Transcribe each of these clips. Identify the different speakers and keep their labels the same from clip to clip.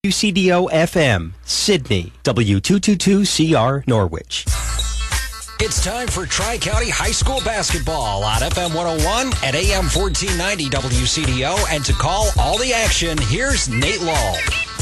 Speaker 1: WCDO FM, Sydney, W222CR, Norwich.
Speaker 2: It's time for Tri-County High School basketball on FM 101 and AM 1490 WCDO. And to call all the action, here's Nate Lull.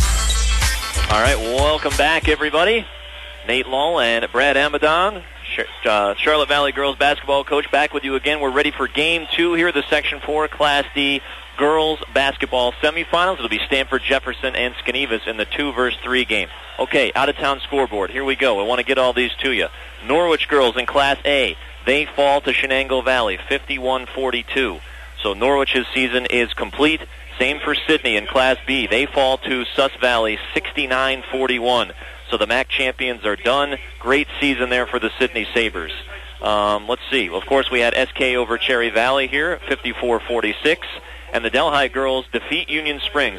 Speaker 3: All right, welcome back, everybody. Nate Lull and Brad Amadon, Charlotte Valley girls basketball coach, back with you again. We're ready for Game 2 here, the Section 4 Class D girls basketball semifinals. It'll be Stanford, Jefferson, and Skenevus in the 2-3 game. Okay, out-of-town scoreboard. Here we go. I want to get all these to you. Norwich girls in Class A, they fall to Shenango Valley, 51-42. So Norwich's season is complete. Same for Sydney in Class B. They fall to Sus Valley, 69-41. So the MAC champions are done. Great season there for the Sydney Sabres. Let's see. Of course, we had SK over Cherry Valley here, 54-46. And the Delhi girls defeat Union Springs,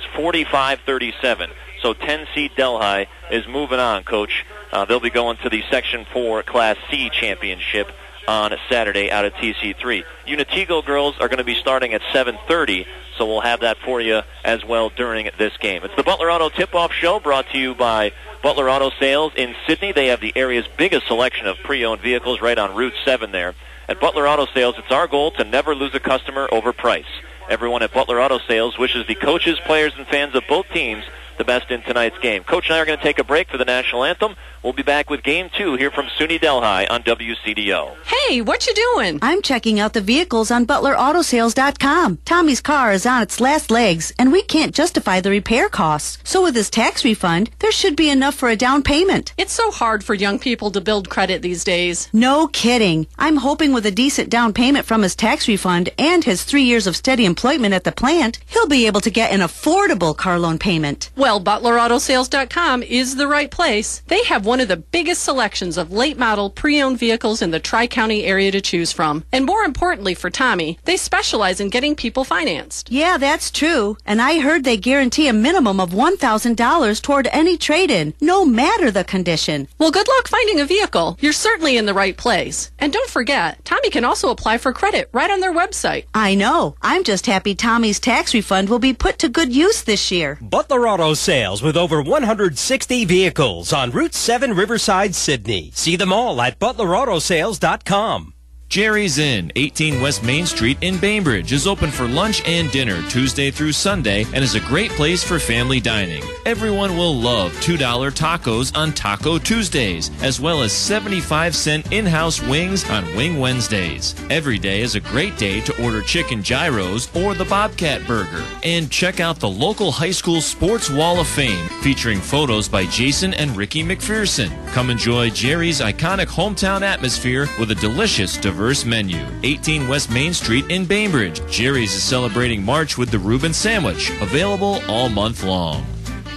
Speaker 3: 45-37. So 10-seed Delhi is moving on, Coach. They'll be going to the Section 4 Class C championship on Saturday out of TC3. Unitego girls are going to be starting at 7:30, so we'll have that for you as well during this game. It's the Butler Auto Tip-Off Show brought to you by Butler Auto Sales in Sydney. They have the area's biggest selection of pre-owned vehicles right on Route 7 there. At Butler Auto Sales, it's our goal to never lose a customer over price. Everyone at Butler Auto Sales wishes the coaches, players, and fans of both teams the best in tonight's game. Coach and I are going to take a break for the national anthem. We'll be back with Game 2 here from SUNY Delhi on WCDO.
Speaker 4: Hey, what you doing?
Speaker 5: I'm checking out the vehicles on ButlerAutosales.com. Tommy's car is on its last legs, and we can't justify the repair costs. So with his tax refund, there should be enough for a down payment.
Speaker 4: It's so hard for young people to build credit these days.
Speaker 5: No kidding. I'm hoping with a decent down payment from his tax refund and his 3 years of steady employment at the plant, he'll be able to get an affordable car loan payment.
Speaker 4: Well, ButlerAutosales.com is the right place. They have one of the biggest selections of late-model pre-owned vehicles in the Tri-County area to choose from. And more importantly for Tommy, they specialize in getting people financed.
Speaker 5: Yeah, that's true. And I heard they guarantee a minimum of $1,000 toward any trade-in, no matter the condition.
Speaker 4: Well, good luck finding a vehicle. You're certainly in the right place. And don't forget, Tommy can also apply for credit right on their website.
Speaker 5: I know. I'm just happy Tommy's tax refund will be put to good use this year.
Speaker 1: Butler Auto Sales with over 160 vehicles on Route 7 Riverside, Sydney. See them all at ButlerAutoSales.com.
Speaker 6: Jerry's Inn, 18 West Main Street in Bainbridge, is open for lunch and dinner Tuesday through Sunday and is a great place for family dining. Everyone will love $2 tacos on Taco Tuesdays, as well as 75-cent in-house wings on Wing Wednesdays. Every day is a great day to order chicken gyros or the Bobcat Burger. And check out the local high school Sports Wall of Fame, featuring photos by Jason and Ricky McPherson. Come enjoy Jerry's iconic hometown atmosphere with a delicious, diverse menu. 18 West Main Street in Bainbridge. Jerry's is celebrating March with the Reuben Sandwich, available all month long.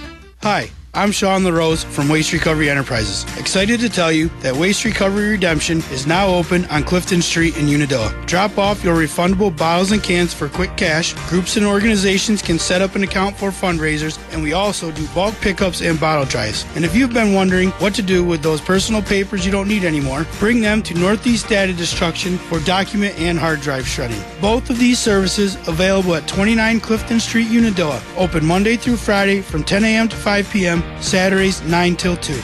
Speaker 7: Hi, I'm Sean LaRose from Waste Recovery Enterprises. Excited to tell you that Waste Recovery Redemption is now open on Clifton Street in Unadilla. Drop off your refundable bottles and cans for quick cash. Groups and organizations can set up an account for fundraisers, and we also do bulk pickups and bottle drives. And if you've been wondering what to do with those personal papers you don't need anymore, bring them to Northeast Data Destruction for document and hard drive shredding. Both of these services available at 29 Clifton Street, Unadilla. Open Monday through Friday from 10 a.m. to 5 p.m., Saturdays 9 till 2.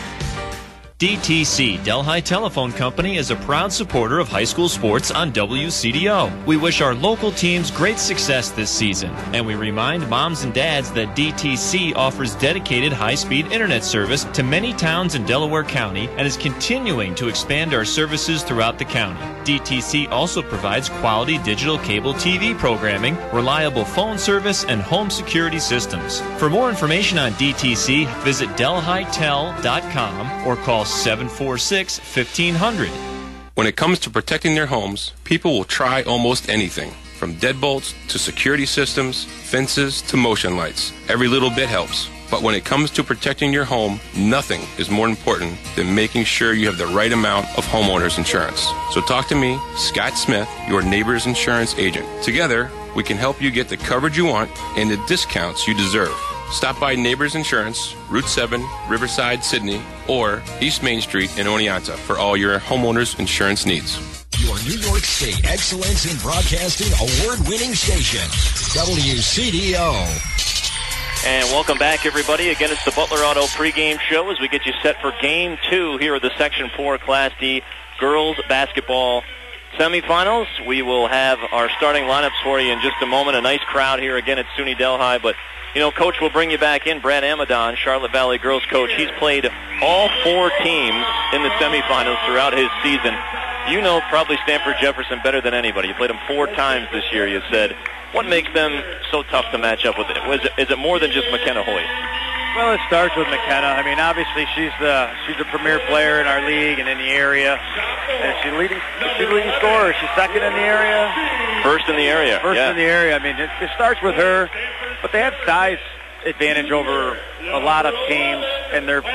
Speaker 6: DTC, Delhi Telephone Company, is a proud supporter of high school sports on WCDO. We wish our local teams great success this season, and we remind moms and dads that DTC offers dedicated high-speed internet service to many towns in Delaware County and is continuing to expand our services throughout the county. DTC also provides quality digital cable TV programming, reliable phone service, and home security systems. For more information on DTC, visit delhitel.com or call 746-1500.
Speaker 8: When it comes to protecting their homes, people will try almost anything, from deadbolts to security systems, fences to motion lights. Every little bit helps. But when it comes to protecting your home, nothing is more important than making sure you have the right amount of homeowners insurance. So talk to me, Scott Smith, your Neighbors Insurance agent. Together, we can help you get the coverage you want and the discounts you deserve. Stop by Neighbors Insurance, Route 7, Riverside, Sydney, or East Main Street in Oneonta for all your homeowners insurance needs.
Speaker 2: Your New York State Excellence in Broadcasting award-winning station, WCDO.
Speaker 3: And welcome back, everybody. Again, it's the Butler Auto pregame show as we get you set for Game 2 here of the Section 4 Class D girls basketball semifinals. We will have our starting lineups for you in just a moment. A nice crowd here again at SUNY Delhi. But, you know, Coach will bring you back in. Brad Amadon, Charlotte Valley girls coach. He's played all 4 teams in the semifinals throughout his season. You know probably Stanford Jefferson better than anybody. You played them 4 times this year, you said. What makes them so tough to match up with? Is it more than just McKenna Hoyt?
Speaker 9: Well, it starts with McKenna. I mean, obviously she's the premier player in our league and in the area. And she's leading scorer. She's second in the area.
Speaker 3: First in the area.
Speaker 9: First in the area. I mean, it starts with her, but they have size advantage over a lot of teams, and they're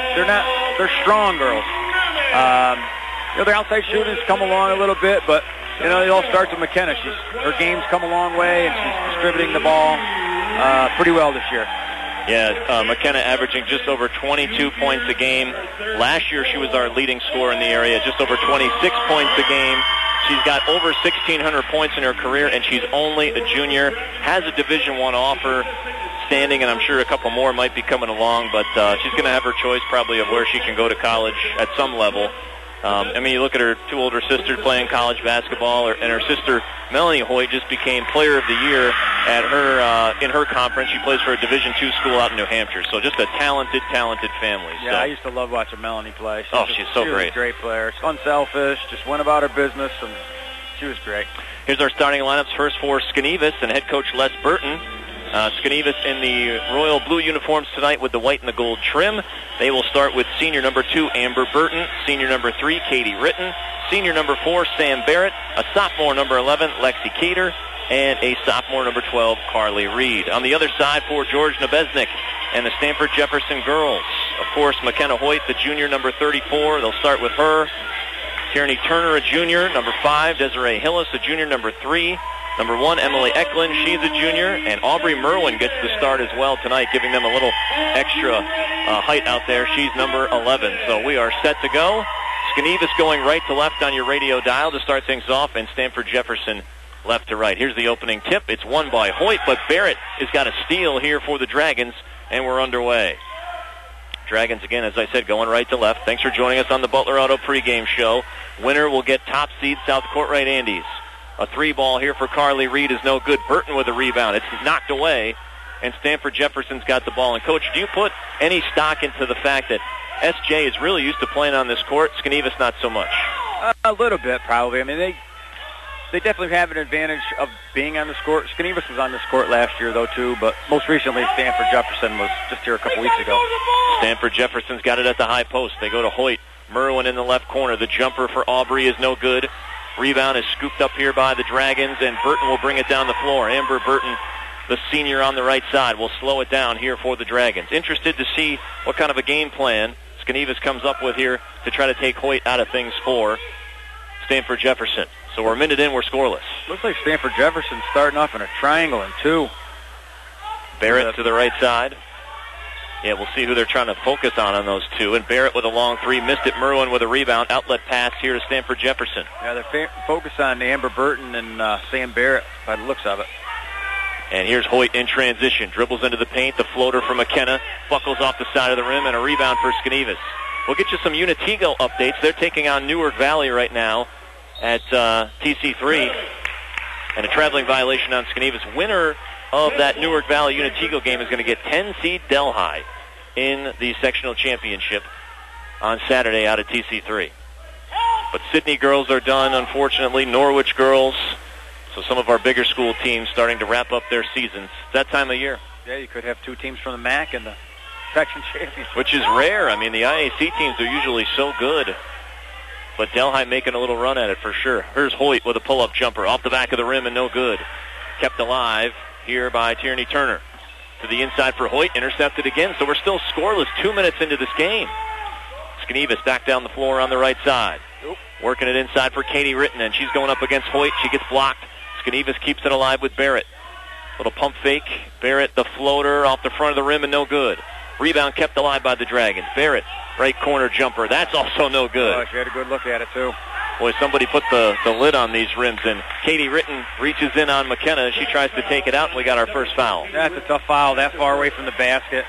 Speaker 9: strong girls. You know, their outside shooting's come along a little bit, but you know, it all starts with McKenna. Her game's come a long way, and she's distributing the ball pretty well this year.
Speaker 3: Yeah, McKenna averaging just over 22 points a game. Last year, she was our leading scorer in the area, just over 26 points a game. She's got over 1,600 points in her career, and she's only a junior. Has a Division I offer standing, and I'm sure a couple more might be coming along, but she's going to have her choice probably of where she can go to college at some level. I mean, you look at her 2 older sisters playing college basketball, and her sister Melanie Hoyt just became Player of the Year at her in her conference. She plays for a Division II school out in New Hampshire. So just a talented family.
Speaker 9: Yeah,
Speaker 3: so.
Speaker 9: I used to love watching Melanie play.
Speaker 3: She's so great.
Speaker 9: She's a great player. She's unselfish, just went about her business, and she was great.
Speaker 3: Here's our starting lineups. First for Skenevis and head coach Les Burton. Skenevis in the royal blue uniforms tonight with the white and the gold trim. They will start with senior number 2, Amber Burton, senior number 3, Katie Ritten, senior number 4, Sam Barrett, a sophomore number 11, Lexi Cater, and a sophomore number 12, Carly Reed. On the other side for George Nebesnik and the Stanford Jefferson girls, of course, McKenna Hoyt, the junior number 34. They'll start with her. Tierney Turner, a junior, number 5, Desiree Hillis, a junior, number 3. Number 1, Emily Eklund, she's a junior, and Aubrey Merwin gets the start as well tonight, giving them a little extra height out there. She's number 11. So we are set to go. Skenevis going right to left on your radio dial to start things off, and Stanford Jefferson left to right. Here's the opening tip. It's won by Hoyt, but Barrett has got a steal here for the Dragons, and we're underway. Dragons, again, as I said, going right to left. Thanks for joining us on the Butler Auto pregame show. Winner will get top seed South Courtright Andes. A 3-ball here for Carly Reed is no good. Burton with a rebound. It's knocked away, and Stanford Jefferson's got the ball. And, Coach, do you put any stock into the fact that SJ is really used to playing on this court, Skenevis not so much?
Speaker 9: A little bit, probably. I mean, they definitely have an advantage of being on this court. Skenevis was on this court last year, though, too, but most recently Stanford Jefferson was just here a couple weeks ago.
Speaker 3: Stanford Jefferson's got it at the high post. They go to Hoyt. Merwin in the left corner. The jumper for Aubrey is no good. Rebound is scooped up here by the Dragons, and Burton will bring it down the floor. Amber Burton, the senior on the right side, will slow it down here for the Dragons. Interested to see what kind of a game plan Skenevis comes up with here to try to take Hoyt out of things for Stanford Jefferson. So we're a minute in, we're scoreless.
Speaker 9: Looks like Stanford Jefferson starting off in a triangle in 2.
Speaker 3: Barrett to the right side. Yeah, we'll see who they're trying to focus on those 2. And Barrett with a long 3, missed it. Merwin with a rebound. Outlet pass here to Stanford Jefferson.
Speaker 9: Yeah, they're focused on Amber Burton and Sam Barrett by the looks of it.
Speaker 3: And here's Hoyt in transition. Dribbles into the paint. The floater from McKenna. Buckles off the side of the rim, and a rebound for Skenevis. We'll get you some Unitigo updates. They're taking on Newark Valley right now at TC3. And a traveling violation on Skenevis. Winner of that Newark Valley Unitigo game is going to get 10 seed Delhi in the sectional championship on Saturday out at TC3. But Sydney girls are done, unfortunately. Norwich girls. So some of our bigger school teams starting to wrap up their seasons. It's that time of year.
Speaker 9: Yeah, you could have 2 teams from the MAC in the section championship.
Speaker 3: Which is rare. I mean, the IAC teams are usually so good. But Delhi making a little run at it for sure. Here's Hoyt with a pull-up jumper off the back of the rim and no good. Kept alive here by Tierney Turner. To the inside for Hoyt, intercepted again, so we're still scoreless 2 minutes into this game. Skenevis back down the floor on the right side. Working it inside for Katie Ritten, and she's going up against Hoyt. She gets blocked. Skenevis keeps it alive with Barrett. Little pump fake. Barrett, the floater, off the front of the rim and no good. Rebound kept alive by the Dragons. Barrett, right corner jumper. That's also no good.
Speaker 9: Oh, she had a good look at it, too.
Speaker 3: Boy, somebody put the lid on these rims, and Katie Ritten reaches in on McKenna. She tries to take it out, and we got our first foul.
Speaker 9: That's a tough foul, that far away from the basket.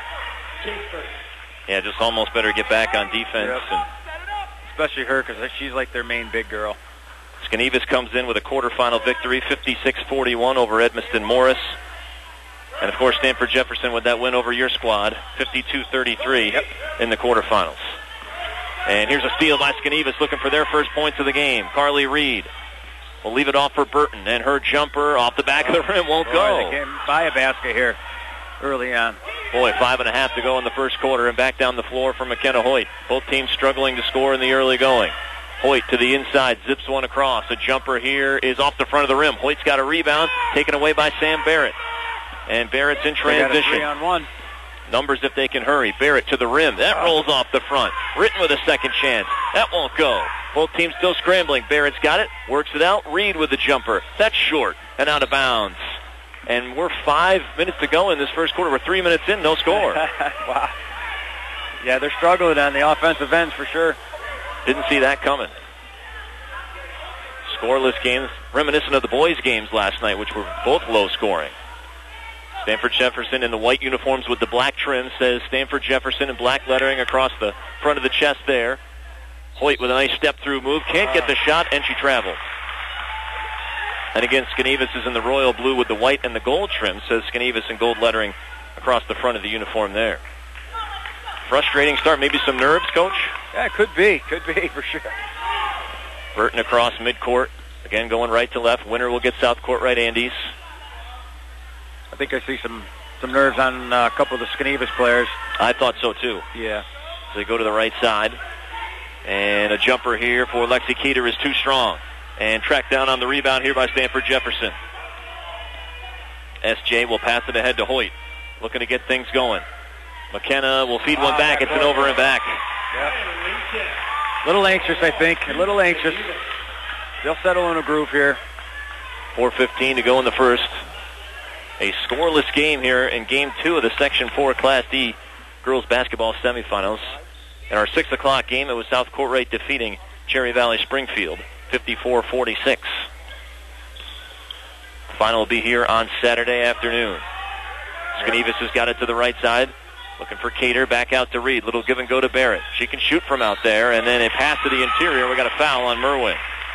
Speaker 3: Yeah, just almost better get back on defense.
Speaker 9: Yep.
Speaker 3: And
Speaker 9: especially her, because she's like their main big girl.
Speaker 3: Skenevis comes in with a quarterfinal victory, 56-41 over Edmiston Morris. And, of course, Stanford Jefferson with that win over your squad, 52-33 in the quarterfinals. And here's a steal by Skenevis looking for their first points of the game. Carly Reed will leave it off for Burton, and her jumper off the back of the rim won't go.
Speaker 9: They came by a basket here early on.
Speaker 3: Boy, 5.5 to go in the first quarter, and back down the floor for McKenna Hoyt. Both teams struggling to score in the early going. Hoyt to the inside, zips one across. A jumper here is off the front of the rim. Hoyt's got a rebound, taken away by Sam Barrett. And Barrett's in transition.
Speaker 9: They got a 3-on-1.
Speaker 3: Numbers if they can hurry. Barrett to the rim. That rolls off the front. Ritten with a second chance. That won't go. Both teams still scrambling. Barrett's got it. Works it out. Reed with the jumper. That's short and out of bounds. And we're 5 minutes to go in this first quarter. We're 3 minutes in, no score.
Speaker 9: Wow. Yeah, they're struggling on the offensive ends for sure.
Speaker 3: Didn't see that coming. Scoreless games, reminiscent of the boys' games last night, which were both low scoring. Stanford Jefferson in the white uniforms with the black trim says Stanford Jefferson in black lettering across the front of the chest there. Hoyt with a nice step-through move. Can't get the shot, and she travels. And again, Skenevis is in the royal blue with the white and the gold trim, says Skenevis in gold lettering across the front of the uniform there. Frustrating start. Maybe some nerves, Coach?
Speaker 9: Yeah, it could be. Could be, for sure.
Speaker 3: Burton across midcourt. Again, going right to left. Winner will get South Court right Andes.
Speaker 9: I think I see some nerves on a couple of the Skenevis players.
Speaker 3: I thought so, too.
Speaker 9: Yeah.
Speaker 3: So they go to the right side. And a jumper here for Lexi Keeter is too strong. And tracked down on the rebound here by Stanford Jefferson. SJ will pass it ahead to Hoyt. Looking to get things going. McKenna will feed one back. It's an over and back.
Speaker 9: Yep. A little anxious, I think. A little anxious. They'll settle in a groove here.
Speaker 3: 4:15 to go in the first. A scoreless game here in Game 2 of the Section 4 Class D girls basketball semifinals. In our 6 o'clock game, it was South Courtright defeating Cherry Valley Springfield, 54-46. The final will be here on Saturday afternoon. Skenevis has got it to the right side. Looking for Cater, back out to Reed. Little give and go to Barrett. She can shoot from out there, and then a pass to the interior. We got a foul on Merwin.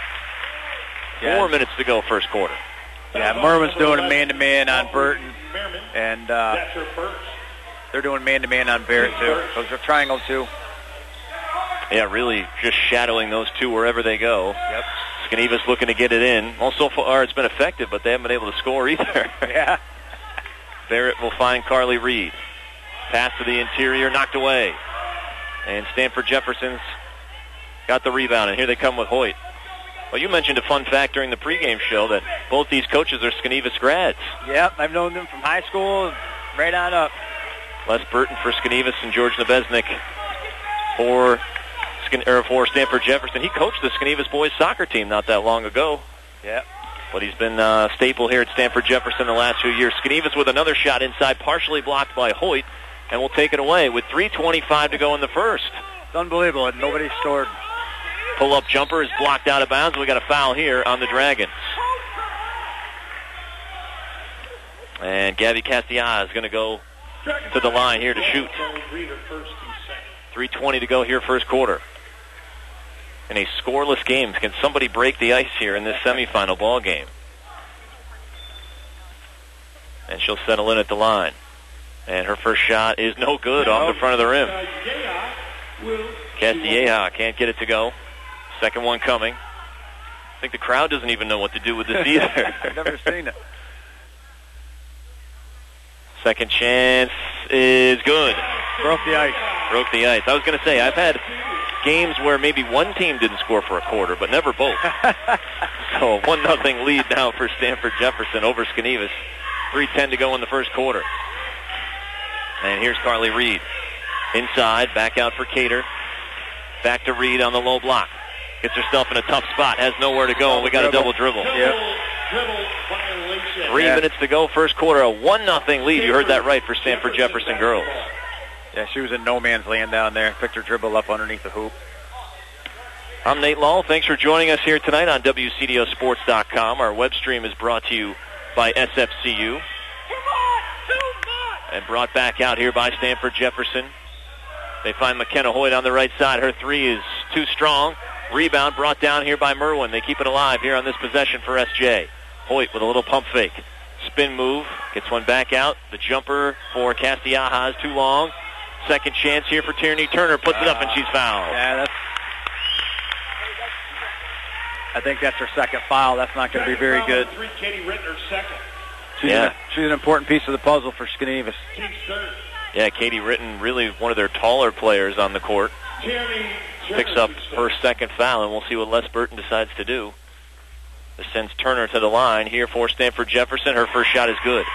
Speaker 3: 4 minutes to go, first quarter.
Speaker 9: Yeah, Merwin's doing a man-to-man on Burton, and they're doing man-to-man on Barrett, too. Those are triangle, too.
Speaker 3: Yeah, really just shadowing those two wherever they go.
Speaker 9: Yep.
Speaker 3: Skenevis looking to get it in. Well, so far it's been effective, but they haven't been able to score either.
Speaker 9: Yeah.
Speaker 3: Barrett will find Carly Reed. Pass to the interior, knocked away. And Stanford Jefferson's got the rebound, and here they come with Hoyt. Well, you mentioned a fun fact during the pregame show that both these coaches are Skenevis grads.
Speaker 9: Yep, I've known them from high school right on up.
Speaker 3: Les Burton for Skenevis and George Nebesnik for Stanford Jefferson. He coached the Skenevis boys soccer team not that long ago.
Speaker 9: Yeah.
Speaker 3: But he's been a staple here at Stanford Jefferson the last few years. Skenevis with another shot inside, partially blocked by Hoyt, and will take it away with 3:25 to go in the first.
Speaker 9: It's unbelievable. Nobody scored.
Speaker 3: Pull-up jumper is blocked out of bounds. We got a foul here on the Dragons. And Gabby Castilla is going to go to the line here to shoot. 3:20 to go here, first quarter. In a scoreless game, can somebody break the ice here in this semifinal ball game? And she'll settle in at the line. And her first shot is no good off the front of the rim. Castilleja can't get it to go. Second one coming. I think the crowd doesn't even know what to do with this either.
Speaker 9: I've never seen it.
Speaker 3: Second chance is good.
Speaker 9: Broke the ice.
Speaker 3: Broke the ice. I was going to say, I've had games where maybe one team didn't score for a quarter, but never both. So 1-0 lead now for Stanford Jefferson over Skenevis. 3:10 to go in the first quarter. And here's Carly Reed. Inside, back out for Cater. Back to Reed on the low block. Gets herself in a tough spot, has nowhere to go, and we got a double dribble.
Speaker 9: Yep.
Speaker 3: 3 minutes to go, first quarter, a 1-0 lead. You heard that right for Stanford Jefferson girls.
Speaker 9: Yeah, she was in no man's land down there. Picked her dribble up underneath the hoop.
Speaker 3: I'm Nate Lull. Thanks for joining us here tonight on WCDOsports.com. Our web stream is brought to you by SFCU. And brought back out here by Stanford Jefferson. They find McKenna Hoyt on the right side. Her three is too strong. Rebound brought down here by Merwin. They keep it alive here on this possession for SJ. Hoyt with a little pump fake. Spin move. Gets one back out. The jumper for Castiaja is too long. Second chance here for Tierney Turner. Puts it up and she's fouled.
Speaker 9: Yeah, I think that's her second foul. That's not going to be very good. She's an important piece of the puzzle for Skenevis.
Speaker 3: Yeah, Katie Ritten, really one of their taller players on the court. Picks up her second foul, and we'll see what Les Burton decides to do. This sends Turner to the line here for Stanford Jefferson. Her first shot is good.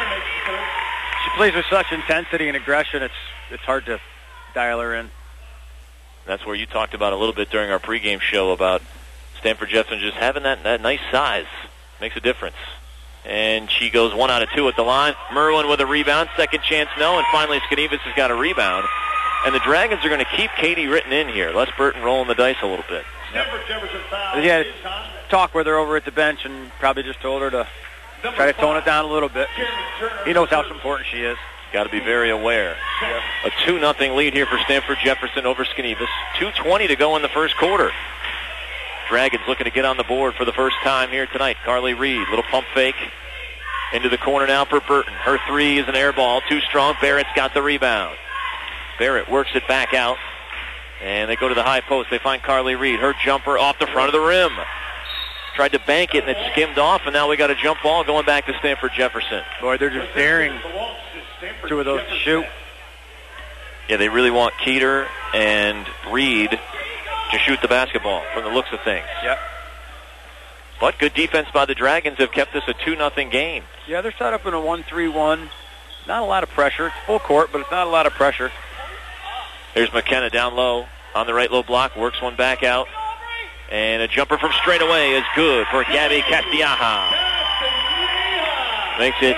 Speaker 9: She plays with such intensity and aggression, it's hard to dial her in.
Speaker 3: That's where you talked about a little bit during our pregame show about Stanford Jefferson just having that nice size. Makes a difference. And she goes 1 out of 2 at the line. Merwin with a rebound. Second chance, no. And finally, Skenevis has got a rebound. And the Dragons are going to keep Katie Ritten in here. Les Burton rolling the dice a little bit.
Speaker 9: Yeah, talk with her over at the bench and probably just told her to try to tone it down a little bit. He knows how important she is.
Speaker 3: Got to be very aware.
Speaker 9: Yeah.
Speaker 3: A 2-0 lead here for Stanford Jefferson over Skenevis. 2:20 to go in the first quarter. Dragons looking to get on the board for the first time here tonight. Carly Reed, little pump fake. Into the corner now for Burton. Her three is an air ball. Too strong. Barrett's got the rebound. Barrett works it back out. And they go to the high post. They find Carly Reed. Her jumper off the front of the rim. Tried to bank it, and it skimmed off, and now we got a jump ball going back to Stanford Jefferson.
Speaker 9: Boy, they're just daring two of those to shoot.
Speaker 3: Yeah, they really want Keeter and Reed to shoot the basketball from the looks of things.
Speaker 9: Yep.
Speaker 3: But good defense by the Dragons have kept this a 2-0 game.
Speaker 9: Yeah, they're set up in a 1-3-1. Not a lot of pressure. It's full court, but it's not a lot of pressure.
Speaker 3: Here's McKenna down low on the right low block. Works one back out. And a jumper from straight away is good for Gabby Castiaja. Makes it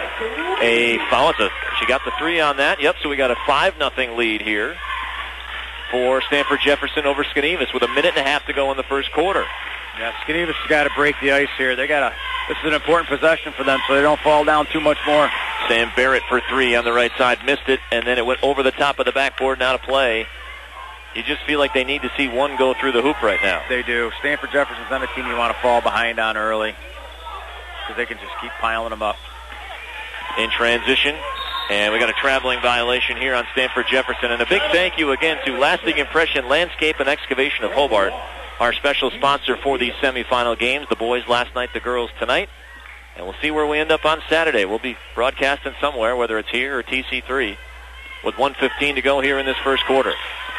Speaker 3: a foul. She got the three on that. Yep, so we got a 5-0 lead here for Stanford Jefferson over Skenevis with a minute and a half to go in the first quarter.
Speaker 9: Yeah, Skenevis has got to break the ice here. This is an important possession for them so they don't fall down too much more.
Speaker 3: Sam Barrett for three on the right side. Missed it, and then it went over the top of the backboard and out of play. You just feel like they need to see one go through the hoop right now.
Speaker 9: They do. Stanford Jefferson's not a team you want to fall behind on early because they can just keep piling them up.
Speaker 3: In transition, and we got a traveling violation here on Stanford Jefferson. And a big thank you again to Lasting Impression Landscape and Excavation of Hobart, our special sponsor for these semifinal games. The boys last night, the girls tonight. And we'll see where we end up on Saturday. We'll be broadcasting somewhere, whether it's here or TC3, with 1:15 to go here in this first quarter.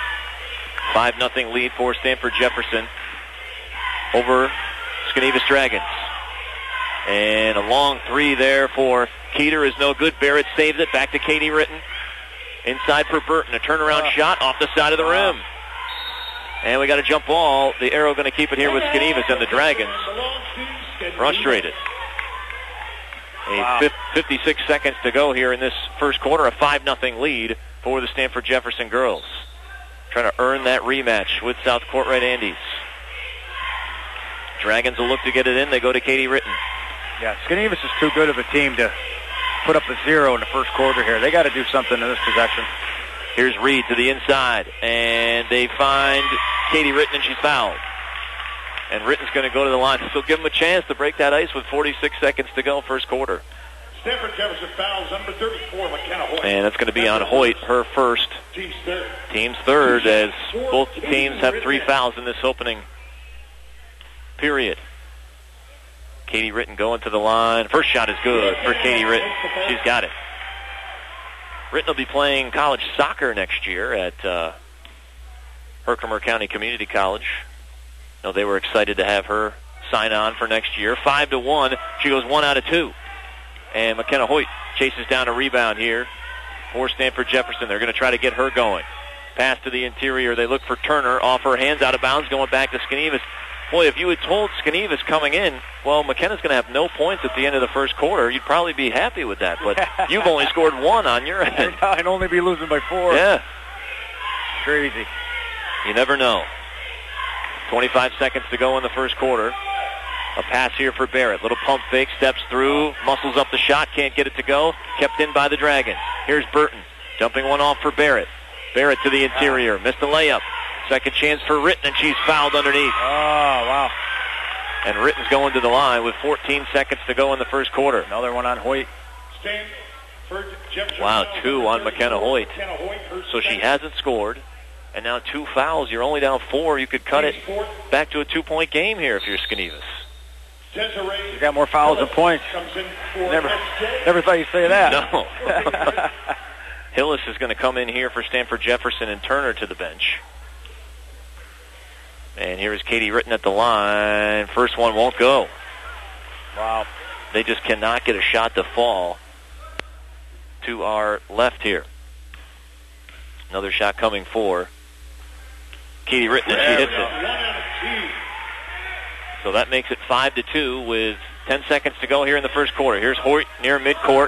Speaker 3: 5-0 lead for Stanford Jefferson over Skenevis Dragons. And a long three there for Keeter is no good. Barrett saves it. Back to Katie Ritten. Inside for Burton. A turnaround shot off the side of the rim. And we got a jump ball. The Arrow going to keep it here with Skenevis and the Dragons. Frustrated. 56 seconds to go here in this first quarter. A 5-0 lead for the Stanford Jefferson girls. Trying to earn that rematch with South Courtright Andes. Dragons will look to get it in. They go to Katie Ritten.
Speaker 9: Yeah, Skenevis is too good of a team to put up a 0 in the first quarter here. They got to do something in this possession.
Speaker 3: Here's Reed to the inside, and they find Katie Ritten, and she's fouled. And Ritten's going to go to the line. So give them a chance to break that ice with 46 seconds to go first quarter.
Speaker 10: Stanford Jefferson fouls number 34, McKenna Hoyt.
Speaker 3: And that's going to be on Hoyt, her first. Team's third, as both teams have 3 fouls in this opening period. Katie Ritten going to the line. First shot is good for Katie Ritten. She's got it. Ritten will be playing college soccer next year at Herkimer County Community College. No, they were excited to have her sign on for next year. 5-1. She goes 1 out of 2. And McKenna Hoyt chases down a rebound here for Stanford Jefferson. They're going to try to get her going. Pass to the interior. They look for Turner. Off her hands, out of bounds, going back to Skenevis. Boy, if you had told Skenevis coming in, well, McKenna's going to have no points at the end of the first quarter, you'd probably be happy with that. But you've only scored 1 on your end.
Speaker 9: I'd only be losing by 4.
Speaker 3: Yeah.
Speaker 9: Crazy.
Speaker 3: You never know. 25 seconds to go in the first quarter. A pass here for Barrett. Little pump fake, steps through, muscles up the shot, can't get it to go. Kept in by the Dragons. Here's Burton, dumping one off for Barrett. Barrett to the interior, missed the layup. Second chance for Ritten, and she's fouled underneath.
Speaker 9: Oh, wow.
Speaker 3: And Ritten's going to the line with 14 seconds to go in the first quarter.
Speaker 9: Another one on Hoyt.
Speaker 3: Wow, 2 on McKenna Hoyt. So she hasn't scored. And now 2 fouls. You're only down 4. You could cut it back to a 2-point game here if you're Skenevus.
Speaker 9: You got more fouls than points. Never thought you'd say that.
Speaker 3: No. Hillis is going to come in here for Stanford Jefferson and Turner to the bench. And here is Katie Ritten at the line. First one won't go.
Speaker 9: Wow.
Speaker 3: They just cannot get a shot to fall to our left here. Another shot coming for Katie Ritten, and she hits it. So that makes it 5-2 with 10 seconds to go here in the first quarter. Here's Hoyt near midcourt.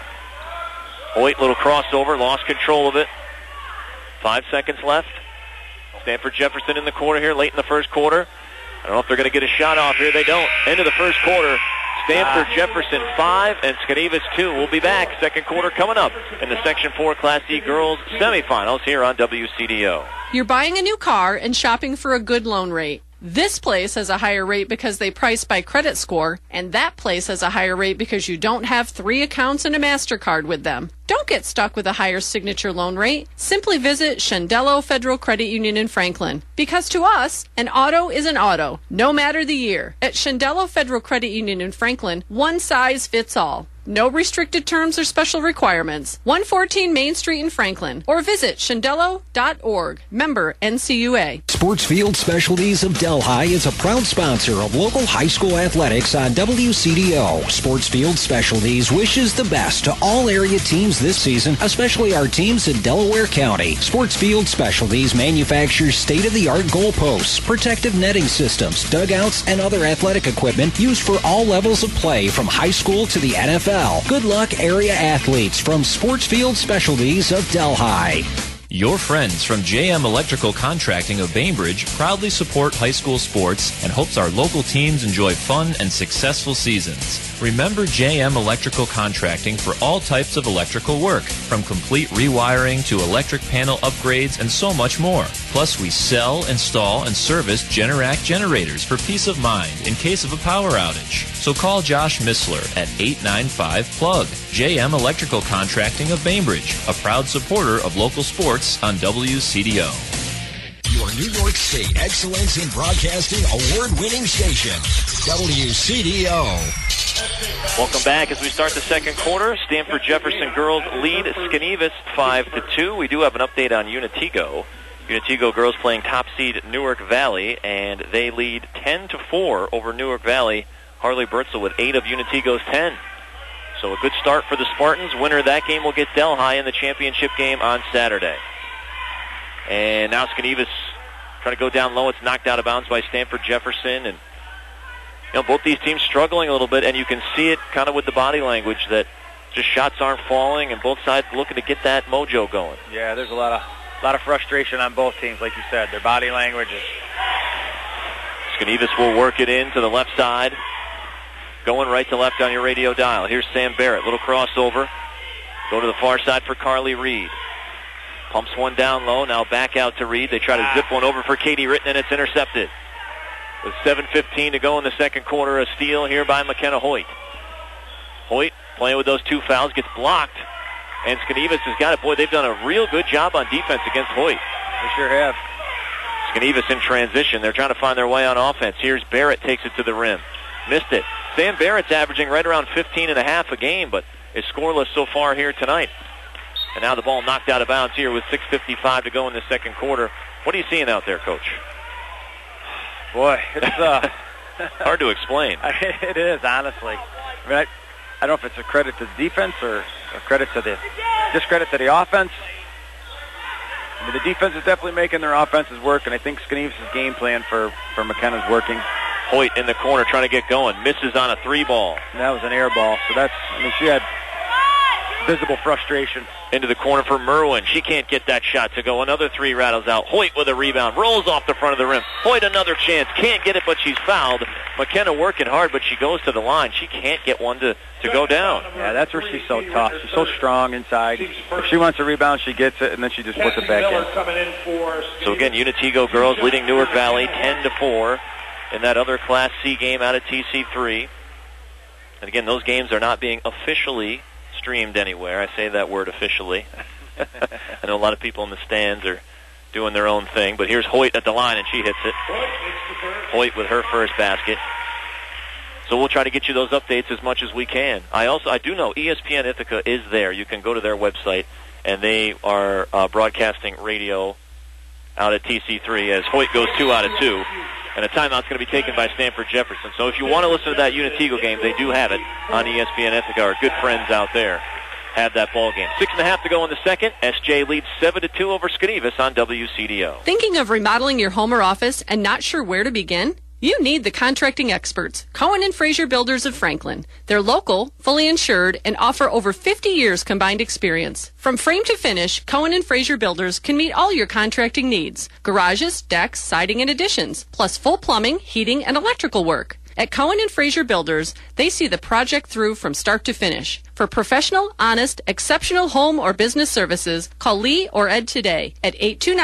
Speaker 3: Hoyt, little crossover, lost control of it. 5 seconds left. Stanford Jefferson in the corner here late in the first quarter. I don't know if they're going to get a shot off here. They don't. End of the first quarter. Stanford Jefferson 5 and Skenevus 2. We'll be back. Second quarter coming up in the Section 4 Class D girls semifinals here on WCDO.
Speaker 4: You're buying a new car and shopping for a good loan rate. This place has a higher rate because they price by credit score, and that place has a higher rate because you don't have 3 accounts and a MasterCard with them. Don't get stuck with a higher signature loan rate. Simply visit Shendello Federal Credit Union in Franklin. Because to us, an auto is an auto, no matter the year. At Shendello Federal Credit Union in Franklin, one size fits all. No restricted terms or special requirements. 114 Main Street in Franklin. Or visit shendello.org. Member NCUA.
Speaker 2: Sportsfield Specialties of Delhi is a proud sponsor of local high school athletics on WCDO. Sportsfield Specialties wishes the best to all area teams this season, especially our teams in Delaware County. Sportsfield Specialties manufactures state-of-the-art goalposts, protective netting systems, dugouts, and other athletic equipment used for all levels of play from high school to the NFL. Good luck, area athletes from Sportsfield Specialties of Delhi.
Speaker 6: Your friends from JM Electrical Contracting of Bainbridge proudly support high school sports and hopes our local teams enjoy fun and successful seasons. Remember JM Electrical Contracting for all types of electrical work, from complete rewiring to electric panel upgrades and so much more. Plus, we sell, install, and service Generac generators for peace of mind in case of a power outage. So call Josh Missler at 895-PLUG. JM Electrical Contracting of Bainbridge, a proud supporter of local sports on WCDO.
Speaker 2: Your New York State Excellence in Broadcasting award-winning station, WCDO.
Speaker 3: Welcome back as we start the second quarter. Stanford Jefferson girls lead Skenevus 5-2. We do have an update on Unitigo. Unitigo girls playing top seed Newark Valley, and they lead 10-4 over Newark Valley. Harley Bertzel with 8 of Unitigo's 10. So a good start for the Spartans. Winner of that game will get Delhi in the championship game on Saturday. And now Skenevus trying to go down low. It's knocked out of bounds by Stanford Jefferson. And both these teams struggling a little bit, and you can see it kind of with the body language that just shots aren't falling, and both sides looking to get that mojo going.
Speaker 9: Yeah, there's a lot of frustration on both teams, like you said. Their body language is...
Speaker 3: Skenevus will work it in to the left side. Going right to left on your radio dial. Here's Sam Barrett. Little crossover. Go to the far side for Carly Reed. Pumps one down low. Now back out to Reed. They try to zip one over for Katie Ritten, and it's intercepted. With 7:15 to go in the second quarter, a steal here by McKenna Hoyt. Hoyt playing with those 2 fouls, gets blocked. And Skenevus has got it. Boy, they've done a real good job on defense against Hoyt.
Speaker 9: They sure have.
Speaker 3: Skenevus in transition. They're trying to find their way on offense. Here's Barrett, takes it to the rim. Missed it. Sam Barrett's averaging right around 15.5 a game, but is scoreless so far here tonight. And now the ball knocked out of bounds here with 6:55 to go in the second quarter. What are you seeing out there, Coach?
Speaker 9: Boy, it's
Speaker 3: hard to explain.
Speaker 9: It is, honestly. I mean, I don't know if it's a credit to the defense or a credit to the discredit to the offense. I mean, the defense is definitely making their offenses work, and I think Skenevus' game plan for McKenna's working.
Speaker 3: Hoyt in the corner trying to get going. Misses on a 3 ball.
Speaker 9: And that was an air ball. So she had visible frustration.
Speaker 3: Into the corner for Merwin. She can't get that shot to go. Another three rattles out. Hoyt with a rebound. Rolls off the front of the rim. Hoyt another chance. Can't get it, but she's fouled. McKenna working hard, but she goes to the line. She can't get one to go down.
Speaker 9: Yeah, that's where she's so tough. She's so strong inside. If she wants a rebound, she gets it, and then she just puts it back in.
Speaker 3: So again, Unitigo girls leading Newark Valley 10-4 in that other Class C game out of TC3. And again, those games are not being officially streamed anywhere. I say that word officially. I know a lot of people in the stands are doing their own thing, but here's Hoyt at the line, and she hits it. Hoyt with her first basket. So we'll try to get you those updates as much as we can. I do know ESPN Ithaca is there. You can go to their website, and they are broadcasting radio out at TC3 as Hoyt goes 2 out of 2. And a timeout's going to be taken by Stanford Jefferson. So if you want to listen to that Unitigo game, they do have it on ESPN Ithaca. Our good friends out there have that ball game. 6.5 to go in the second. SJ leads 7-2 over Skenevus on WCDO.
Speaker 4: Thinking of remodeling your home or office and not sure where to begin? You need the contracting experts, Cohen and Fraser Builders of Franklin. They're local, fully insured, and offer over 50 years combined experience. From frame to finish, Cohen and Fraser Builders can meet all your contracting needs. Garages, decks, siding, and additions, plus full plumbing, heating, and electrical work. At Cohen and Fraser Builders, they see the project through from start to finish. For professional, honest, exceptional home or business services, call Lee or Ed today at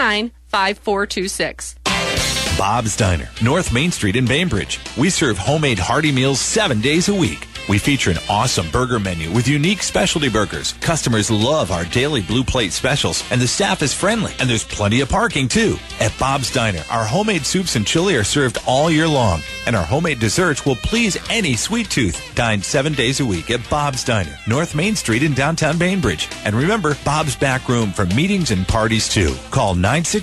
Speaker 4: 829-5426.
Speaker 11: Bob's Diner, North Main Street in Bainbridge. We serve homemade hearty meals 7 days a week. We feature an awesome burger menu with unique specialty burgers. Customers love our daily blue plate specials, and the staff is friendly, and there's plenty of parking, too. At Bob's Diner, our homemade soups and chili are served all year long, and our homemade desserts will please any sweet tooth. Dine 7 days a week at Bob's Diner, North Main Street in downtown Bainbridge. And remember, Bob's back room for meetings and parties, too. Call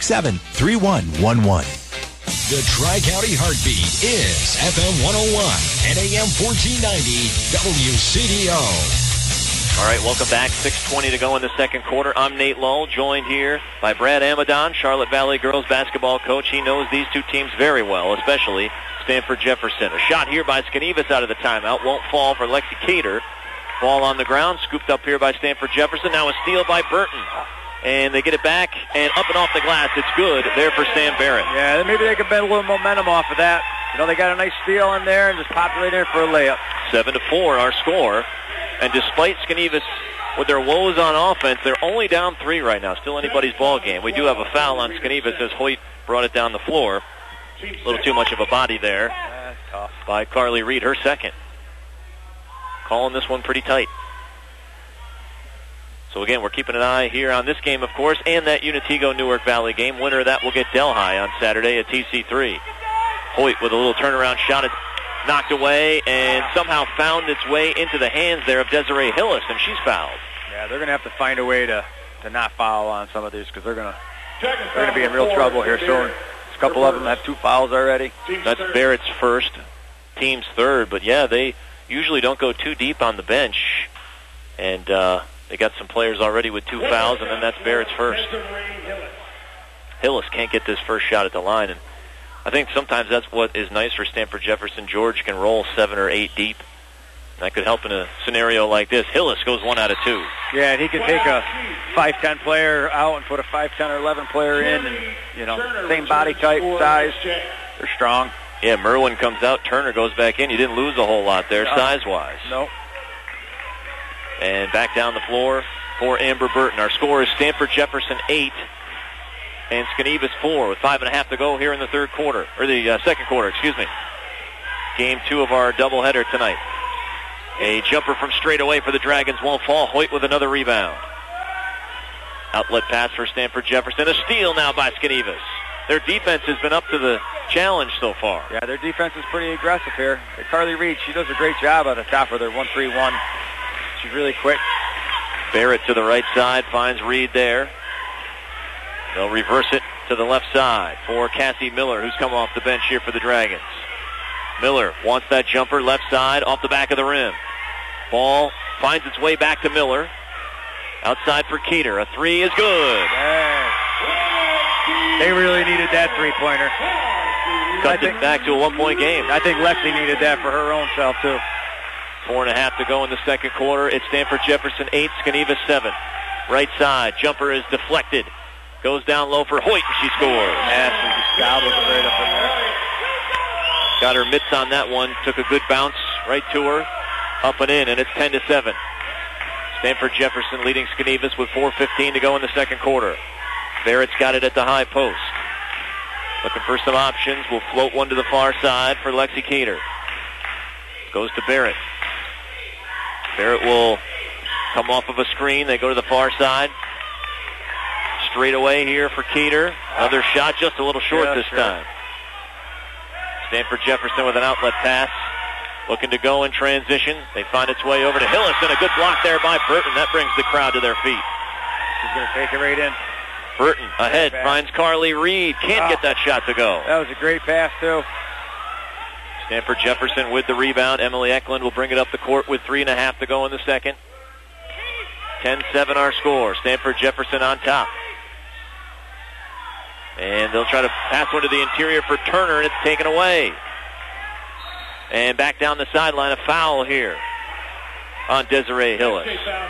Speaker 11: 967-3111.
Speaker 2: The Tri-County Heartbeat is FM 101 and AM 1490 WCDO.
Speaker 3: All right, welcome back. 6:20 to go in the second quarter. I'm Nate Lull, joined here by Brad Amadon, Charlotte Valley girls basketball coach. He knows these two teams very well, especially Stanford Jefferson. A shot here by Skenevus out of the timeout. Won't fall for Lexi Cater. Ball on the ground, scooped up here by Stanford Jefferson. Now a steal by Burton. And they get it back, and up and off the glass. It's good there for Sam Barrett.
Speaker 9: Yeah, maybe they could bend a little momentum off of that. You know, they got a nice steal in there and just popped right in for a layup.
Speaker 3: 7-4 our score. And despite Skenevus with their woes on offense, they're only down 3 right now. Still anybody's ball game. We do have a foul on Skenevus as Hoyt brought it down the floor. A little too much of a body there by Carly Reed, her second. Calling this one pretty tight. So again, we're keeping an eye here on this game, of course, and that Unitigo Newark Valley game. Winner of that will get Delhi on Saturday at TC3. Hoyt with a little turnaround shot. It's knocked away and somehow found its way into the hands there of Desiree Hillis, and she's fouled.
Speaker 9: Yeah, they're going to have to find a way to not foul on some of these because they're going to be in real trouble here soon. A couple of them have 2 fouls already.
Speaker 3: That's Barrett's first, team's third, but yeah, they usually don't go too deep on the bench, and they got some players already with 2 fouls, and then that's Barrett's first. Hillis can't get this first shot at the line, and I think sometimes that's what is nice for Stanford Jefferson. George can roll 7 or 8 deep. That could help in a scenario like this. Hillis goes 1 out of 2.
Speaker 9: Yeah, and he can take a 5'10" player out and put a 5'10" or 11 player in, and, you know, same body type, size. They're strong.
Speaker 3: Yeah, Merwin comes out. Turner goes back in. You didn't lose a whole lot there, size-wise.
Speaker 9: Nope.
Speaker 3: And back down the floor for Amber Burton. Our score is Stanford Jefferson 8 and Skenevus 4 with 5.5 to go here in the third quarter, or the second quarter, excuse me. Game 2 of our doubleheader tonight. A jumper from straight away for the Dragons won't fall. Hoyt with another rebound. Outlet pass for Stanford Jefferson. A steal now by Skenevus. Their defense has been up to the challenge so far.
Speaker 9: Yeah, their defense is pretty aggressive here. Carly Reed, she does a great job at the top of their 1-3-1. She's really quick.
Speaker 3: Barrett to the right side, finds Reed there. They'll reverse it to the left side for Cassie Miller, who's come off the bench here for the Dragons. Miller wants that jumper left side off the back of the rim. Ball finds its way back to Miller. Outside for Keeter. A 3 is good.
Speaker 9: Yeah. They really needed that three-pointer.
Speaker 3: Cuts it back to a 1-point game.
Speaker 9: I think Lexi needed that for her own self, too.
Speaker 3: 4.5 to go in the second quarter. It's Stanford Jefferson 8, Skenevus 7. Right side, jumper is deflected. Goes down low for Hoyt, and she scores.
Speaker 9: Ashley gobbles it right up in there.
Speaker 3: Got her mitts on that one. Took a good bounce right to her. Up and in, and it's 10-7. Stanford Jefferson leading Skenevus with 4:15 to go in the second quarter. Barrett's got it at the high post. Looking for some options. Will float one to the far side for Lexi Cater. Goes to Barrett. Barrett will come off of a screen. They go to the far side. Straight away here for Cater. Another shot, just a little short this time. Stanford Jefferson with an outlet pass. Looking to go in transition. They find its way over to Hillis, and a good block there by Burton. That brings the crowd to their feet.
Speaker 9: She's going to take it right in.
Speaker 3: Burton ahead, finds Carly Reed. Can't get that shot to go.
Speaker 9: That was a great pass, too.
Speaker 3: Stanford Jefferson with the rebound. Emily Eklund will bring it up the court with 3.5 to go in the second. 10-7 our score. Stanford Jefferson on top. And they'll try to pass one to the interior for Turner, and it's taken away. And back down the sideline, a foul here on Desiree Hillis.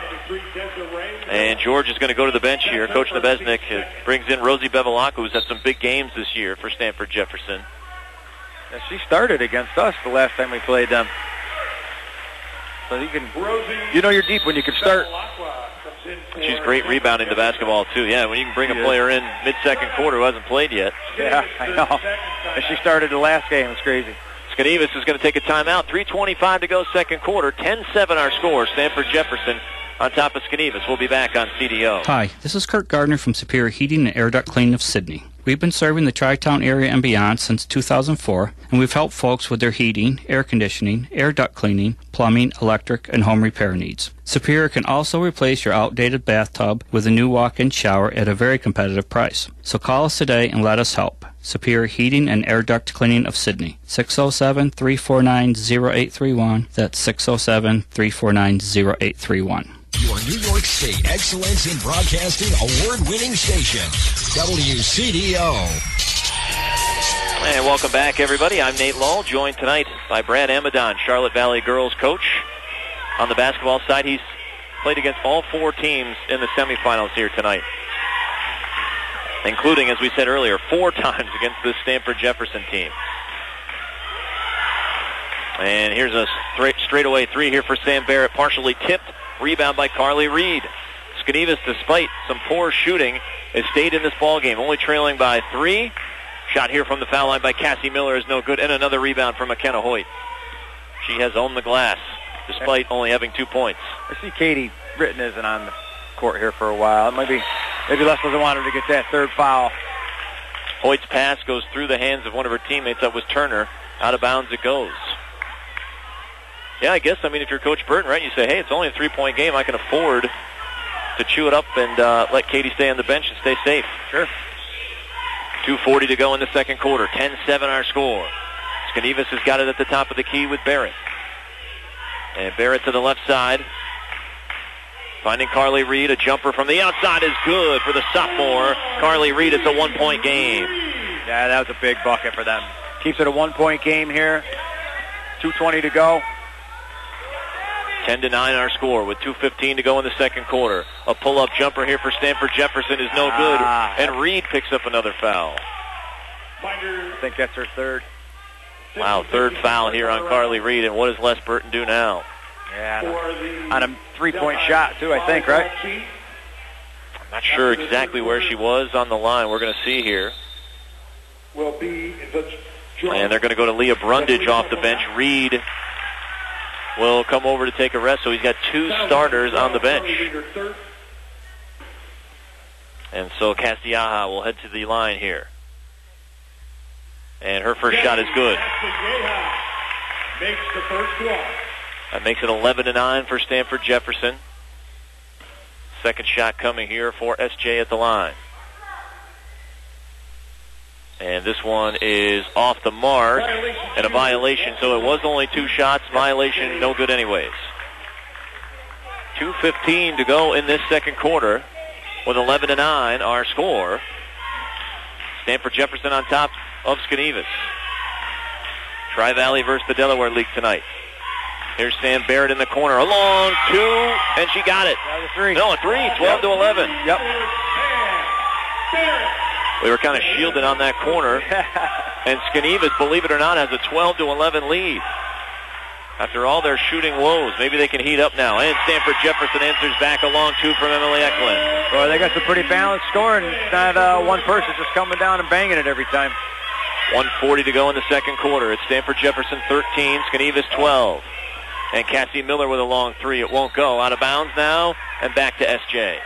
Speaker 3: And George is going to go to the bench here. Coach Nebesnik brings in Rosie Bevilacqua, who's had some big games this year for Stanford Jefferson.
Speaker 9: Yeah, she started against us the last time we played them. So you know you're deep when you can start.
Speaker 3: She's great rebounding the basketball, too. Yeah, when you can bring a player in mid-second quarter who hasn't played yet.
Speaker 9: Yeah, I know. And she started the last game. It's crazy.
Speaker 3: Skenevus is going to take a timeout. 3:25 to go second quarter. 10-7 our score. Stanford Jefferson on top of Skenevus. We'll be back on CDO.
Speaker 12: Hi, this is Kurt Gardner from Superior Heating and Air Duct Cleaning of Sydney. We've been serving the Tri-Town area and beyond since 2004, and we've helped folks with their heating, air conditioning, air duct cleaning, plumbing, electric, and home repair needs. Superior can also replace your outdated bathtub with a new walk-in shower at a very competitive price. So call us today and let us help. Superior Heating and Air Duct Cleaning of Sydney. 607-349-0831. That's 607-349-0831.
Speaker 2: Your New York State Excellence in Broadcasting award-winning station, WCDO.
Speaker 3: And welcome back, everybody. I'm Nate Lull, joined tonight by Brad Amadon, Charlotte Valley girls coach. On the basketball side, he's played against all 4 teams in the semifinals here tonight, including, as we said earlier, 4 times against this Stanford Jefferson team. And here's a straightaway 3 here for Sam Barrett, partially tipped. Rebound by Carly Reed. Skenevus, despite some poor shooting, has stayed in this ball game, only trailing by 3. Shot here from the foul line by Cassie Miller is no good, and another rebound from McKenna Hoyt. She has owned the glass, despite only having 2 points.
Speaker 9: I see Katie Britton isn't on the court here for a while. Maybe Les doesn't want her to get that third foul.
Speaker 3: Hoyt's pass goes through the hands of one of her teammates. That was Turner. Out of bounds it goes. Yeah, I guess, if you're Coach Burton, right, you say, hey, it's only a 3-point game. I can afford to chew it up and let Katie stay on the bench and stay safe.
Speaker 9: Sure.
Speaker 3: 2:40 to go in the second quarter. 10-7 our score. Skenevus has got it at the top of the key with Barrett. And Barrett to the left side. Finding Carly Reed. A jumper from the outside is good for the sophomore. Carly Reed, it's a 1-point game.
Speaker 9: Yeah, that was a big bucket for them. Keeps it a 1-point game here. 2:20 to go.
Speaker 3: 10-9 our score with 2:15 to go in the second quarter. A pull-up jumper here for Stanford Jefferson is no good. And Reed picks up another foul.
Speaker 9: I think that's her third.
Speaker 3: Wow, third foul here on Carly Reed. And what does Les Burton do now?
Speaker 9: Yeah, on a 3-point shot, too, I think, right?
Speaker 3: I'm not sure exactly where she was on the line. We're going to see here. And they're going to go to Leah Brundage off the bench. Reed will come over to take a rest, so he's got 2 starters on the bench. And so Castiaja will head to the line here. And her first shot is good. That makes it 11-9 for Stanford Jefferson. Second shot coming here for SJ at the line. And this one is off the mark and a violation. So it was only 2 shots. Violation, no good anyways. 2:15 to go in this second quarter with 11-9 our score. Stanford Jefferson on top of Skenevus. Tri-Valley versus the Delaware League tonight. Here's Sam Barrett in the corner. A long 2, and she got it.
Speaker 9: That was a 3.
Speaker 3: No, a 3. 12 to 11.
Speaker 9: Yep.
Speaker 3: We were kind of shielded on that corner. And Skenevus, believe it or not, has a 12 to 11 lead. After all their shooting woes, maybe they can heat up now. And Stanford Jefferson answers back a long 2 from Emily Eklund.
Speaker 9: Well, they got some pretty balanced scoring. It's not one person just coming down and banging it every time.
Speaker 3: 1:40 to go in the second quarter. It's Stanford Jefferson 13, Skenevus 12. And Cassie Miller with a long 3. It won't go. Out of bounds now, and back to SJ.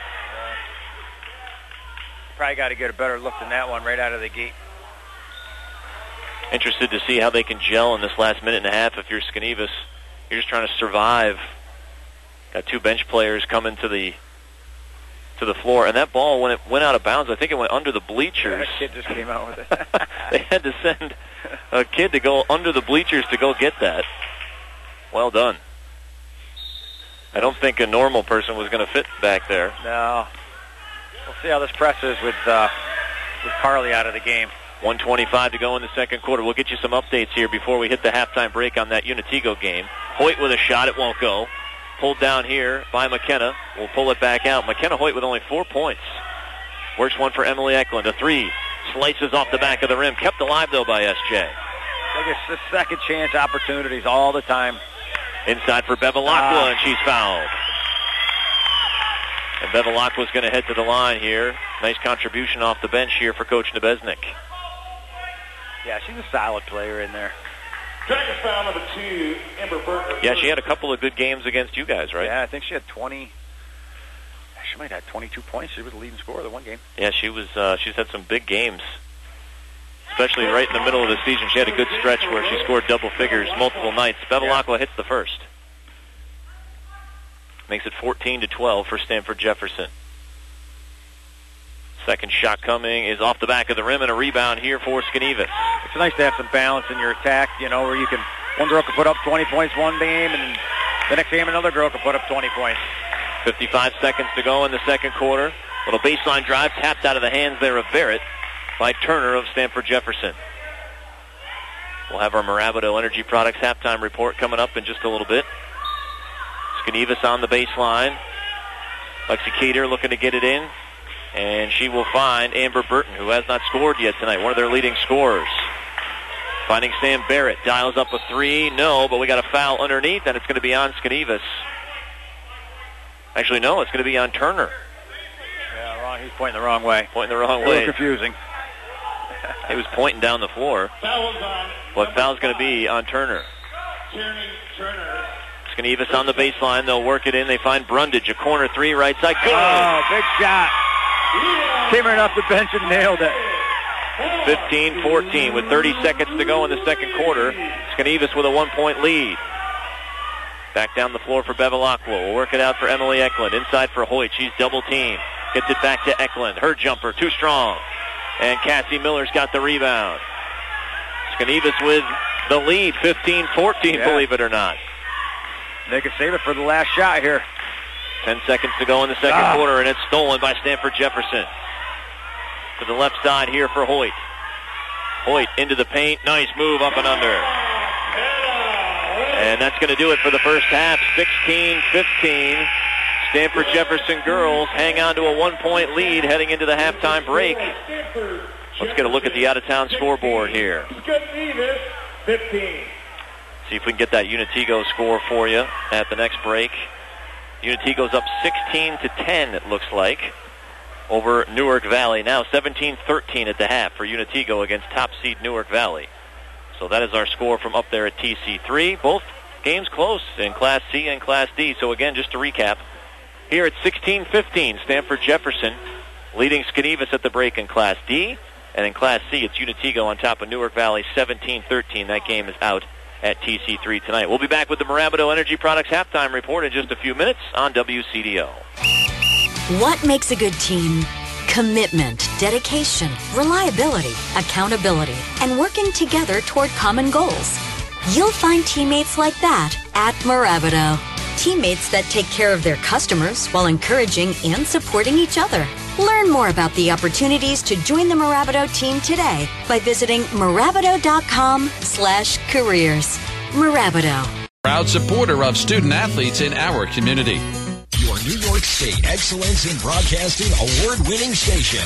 Speaker 9: Probably got to get a better look than that one right out of the gate.
Speaker 3: Interested to see how they can gel in this last minute and a half. If you're Skenevus, you're just trying to survive. Got 2 bench players coming to the floor, and that ball, when it went out of bounds, I think it went under the bleachers.
Speaker 9: That kid just came out with it.
Speaker 3: They had to send a kid to go under the bleachers to go get that. Well done. I don't think a normal person was going to fit back there.
Speaker 9: No. We'll see how this press is with Carly out of the game.
Speaker 3: 1:25 to go in the second quarter. We'll get you some updates here before we hit the halftime break on that Unitigo game. Hoyt with a shot. It won't go. Pulled down here by McKenna. We'll pull it back out. McKenna Hoyt with only 4 points. Works one for Emily Eklund. A 3. Slices off the back of the rim. Kept alive, though, by SJ.
Speaker 9: They get second chance opportunities all the time.
Speaker 3: Inside for Bevilacqua, and she's fouled. And Bevilacqua's going to head to the line here. Nice contribution off the bench here for Coach Nebesnik.
Speaker 9: Yeah, she's a solid player in there.
Speaker 10: Second foul number 2, Amber Burton.
Speaker 3: Yeah, she had a couple of good games against you guys, right?
Speaker 9: Yeah, I think she had 20. She might have had 22 points. She was the leading scorer of the one game.
Speaker 3: Yeah, she was. She's had some big games, especially right in the middle of the season. She had a good stretch where she scored double figures multiple nights. Bevilacqua hits the first. Makes it 14 to 12 for Stanford Jefferson. Second shot coming is off the back of the rim, and a rebound here for Skenevus.
Speaker 9: It's nice to have some balance in your attack, you know, where you can, one girl can put up 20 points one game, and the next game another girl can put up 20 points.
Speaker 3: 55 seconds to go in the second quarter. Little baseline drive tapped out of the hands there of Barrett by Turner of Stanford Jefferson. We'll have our Maravido Energy Products halftime report coming up in just a little bit. Skenevus on the baseline. Lexi Cater looking to get it in. And she will find Amber Burton, who has not scored yet tonight, one of their leading scorers. Finding Sam Barrett. Dials up a 3. No, but we got a foul underneath, and it's going to be on Skenevus. Actually, no, it's going to be on Turner.
Speaker 9: Yeah, wrong. He's pointing the wrong way.
Speaker 3: Pointing the wrong
Speaker 9: way. A little confusing.
Speaker 3: He was pointing down the floor. What foul's going to be on Turner? Skenevus on the baseline. They'll work it in. They find Brundage. A corner 3, right side. Good.
Speaker 9: Oh, big shot. Came right off the bench and nailed it.
Speaker 3: 15-14 with 30 seconds to go in the second quarter. Skenevus with a 1-point lead. Back down the floor for Bevilacqua. We'll work it out for Emily Eklund. Inside for Hoyt. She's double teamed. Gets it back to Eklund. Her jumper, too strong. And Cassie Miller's got the rebound. Skenevus with the lead, 15-14, believe it or not.
Speaker 9: They can save it for the last shot here.
Speaker 3: 10 seconds to go in the second quarter, and it's stolen by Stanford Jefferson. To the left side here for Hoyt. Hoyt into the paint. Nice move up and under. And that's going to do it for the first half. 16-15. Stanford Jefferson girls hang on to a 1-point lead heading into the halftime break. Let's get a look at the out-of-town scoreboard here.
Speaker 10: 15.
Speaker 3: See if we can get that Unitigo score for you at the next break. Unitigo's up 16-10, it looks like, over Newark Valley. Now 17-13 at the half for Unitigo against top seed Newark Valley. So that is our score from up there at TC3. Both games close in Class C and Class D. So again, just to recap, here at 16-15, Stanford Jefferson leading Skenevus at the break in Class D. And in Class C, it's Unitigo on top of Newark Valley, 17-13. That game is out at TC3 tonight. We'll be back with the Maravido Energy Products halftime report in just a few minutes on WCDO.
Speaker 13: What makes a good team? Commitment, dedication, reliability, accountability, and working together toward common goals. You'll find teammates like that at Maravido. Teammates that take care of their customers while encouraging and supporting each other. Learn more about the opportunities to join the Maravido team today by visiting Maravido.com/careers. Maravido.
Speaker 14: Proud supporter of student athletes in our community.
Speaker 15: Your New York State Excellence in Broadcasting award-winning station,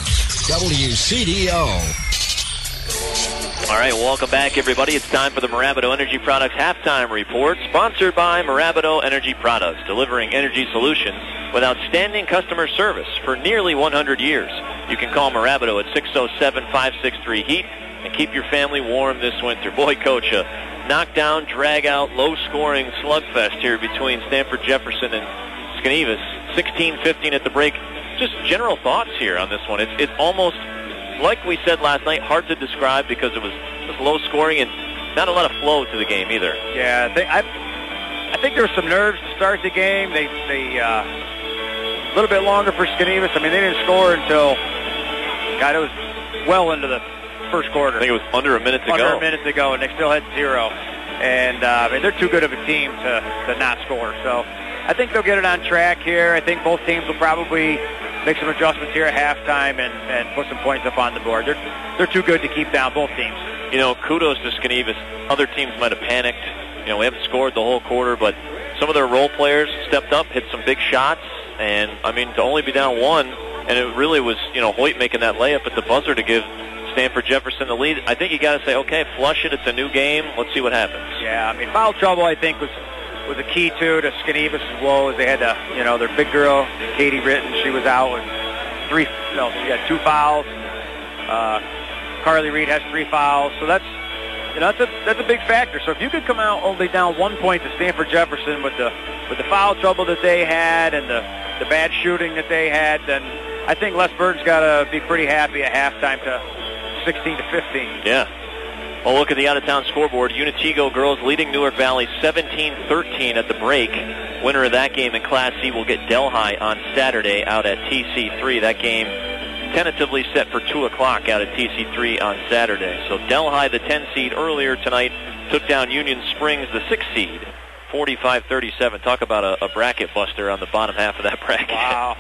Speaker 15: WCDO.
Speaker 3: All right, welcome back, everybody. It's time for the Marabato Energy Products Halftime Report, sponsored by Marabato Energy Products, delivering energy solutions with outstanding customer service for nearly 100 years. You can call Marabato at 607-563-HEAT and keep your family warm this winter. Boy, Coach, knockdown, drag-out, low-scoring slugfest here between Stanford Jefferson and Schenevus. 16-15 at the break. Just general thoughts here on this one. It's almost, like we said last night, hard to describe because it was just low-scoring and not a lot of flow to the game either.
Speaker 9: Yeah, I think there was some nerves to start the game. They a little bit longer for Schenevus. I mean, they didn't score until, God, it was well into the first quarter.
Speaker 3: I think it was under a minute to go.
Speaker 9: Under a minute to go, and they still had 0. And they're too good of a team to not score. So I think they'll get it on track here. I think both teams will probably make some adjustments here at halftime and put some points up on the board. They're too good to keep down, both teams.
Speaker 3: You know, kudos to Schenevus. Other teams might have panicked. You know, we haven't scored the whole quarter, but some of their role players stepped up, hit some big shots. And, I mean, to only be down 1, and it really was, you know, Hoyt making that layup at the buzzer to give Stanford Jefferson the lead. I think you got to say, okay, flush it. It's a new game. Let's see what happens.
Speaker 9: Yeah, I mean, foul trouble, I think, was a key, too, to Schenevus' woes. They had to, you know, their big girl, Katie Ritten, she was out with she got 2 fouls. Carly Reed has 3 fouls. So that's a big factor. So if you could come out only down 1 point to Stanford Jefferson with the foul trouble that they had and the bad shooting that they had, then I think Les Burton's got to be pretty happy at halftime to 16-15.
Speaker 3: Yeah. Well, look at the out-of-town scoreboard. Unitigo girls leading Newark Valley 17-13 at the break. Winner of that game in Class C will get Delhi on Saturday out at TC3. That game tentatively set for 2 o'clock out at TC3 on Saturday. So Delhi, the 10 seed earlier tonight, took down Union Springs, the 6 seed, 45-37. Talk about a bracket buster on the bottom half of that bracket.
Speaker 9: Wow.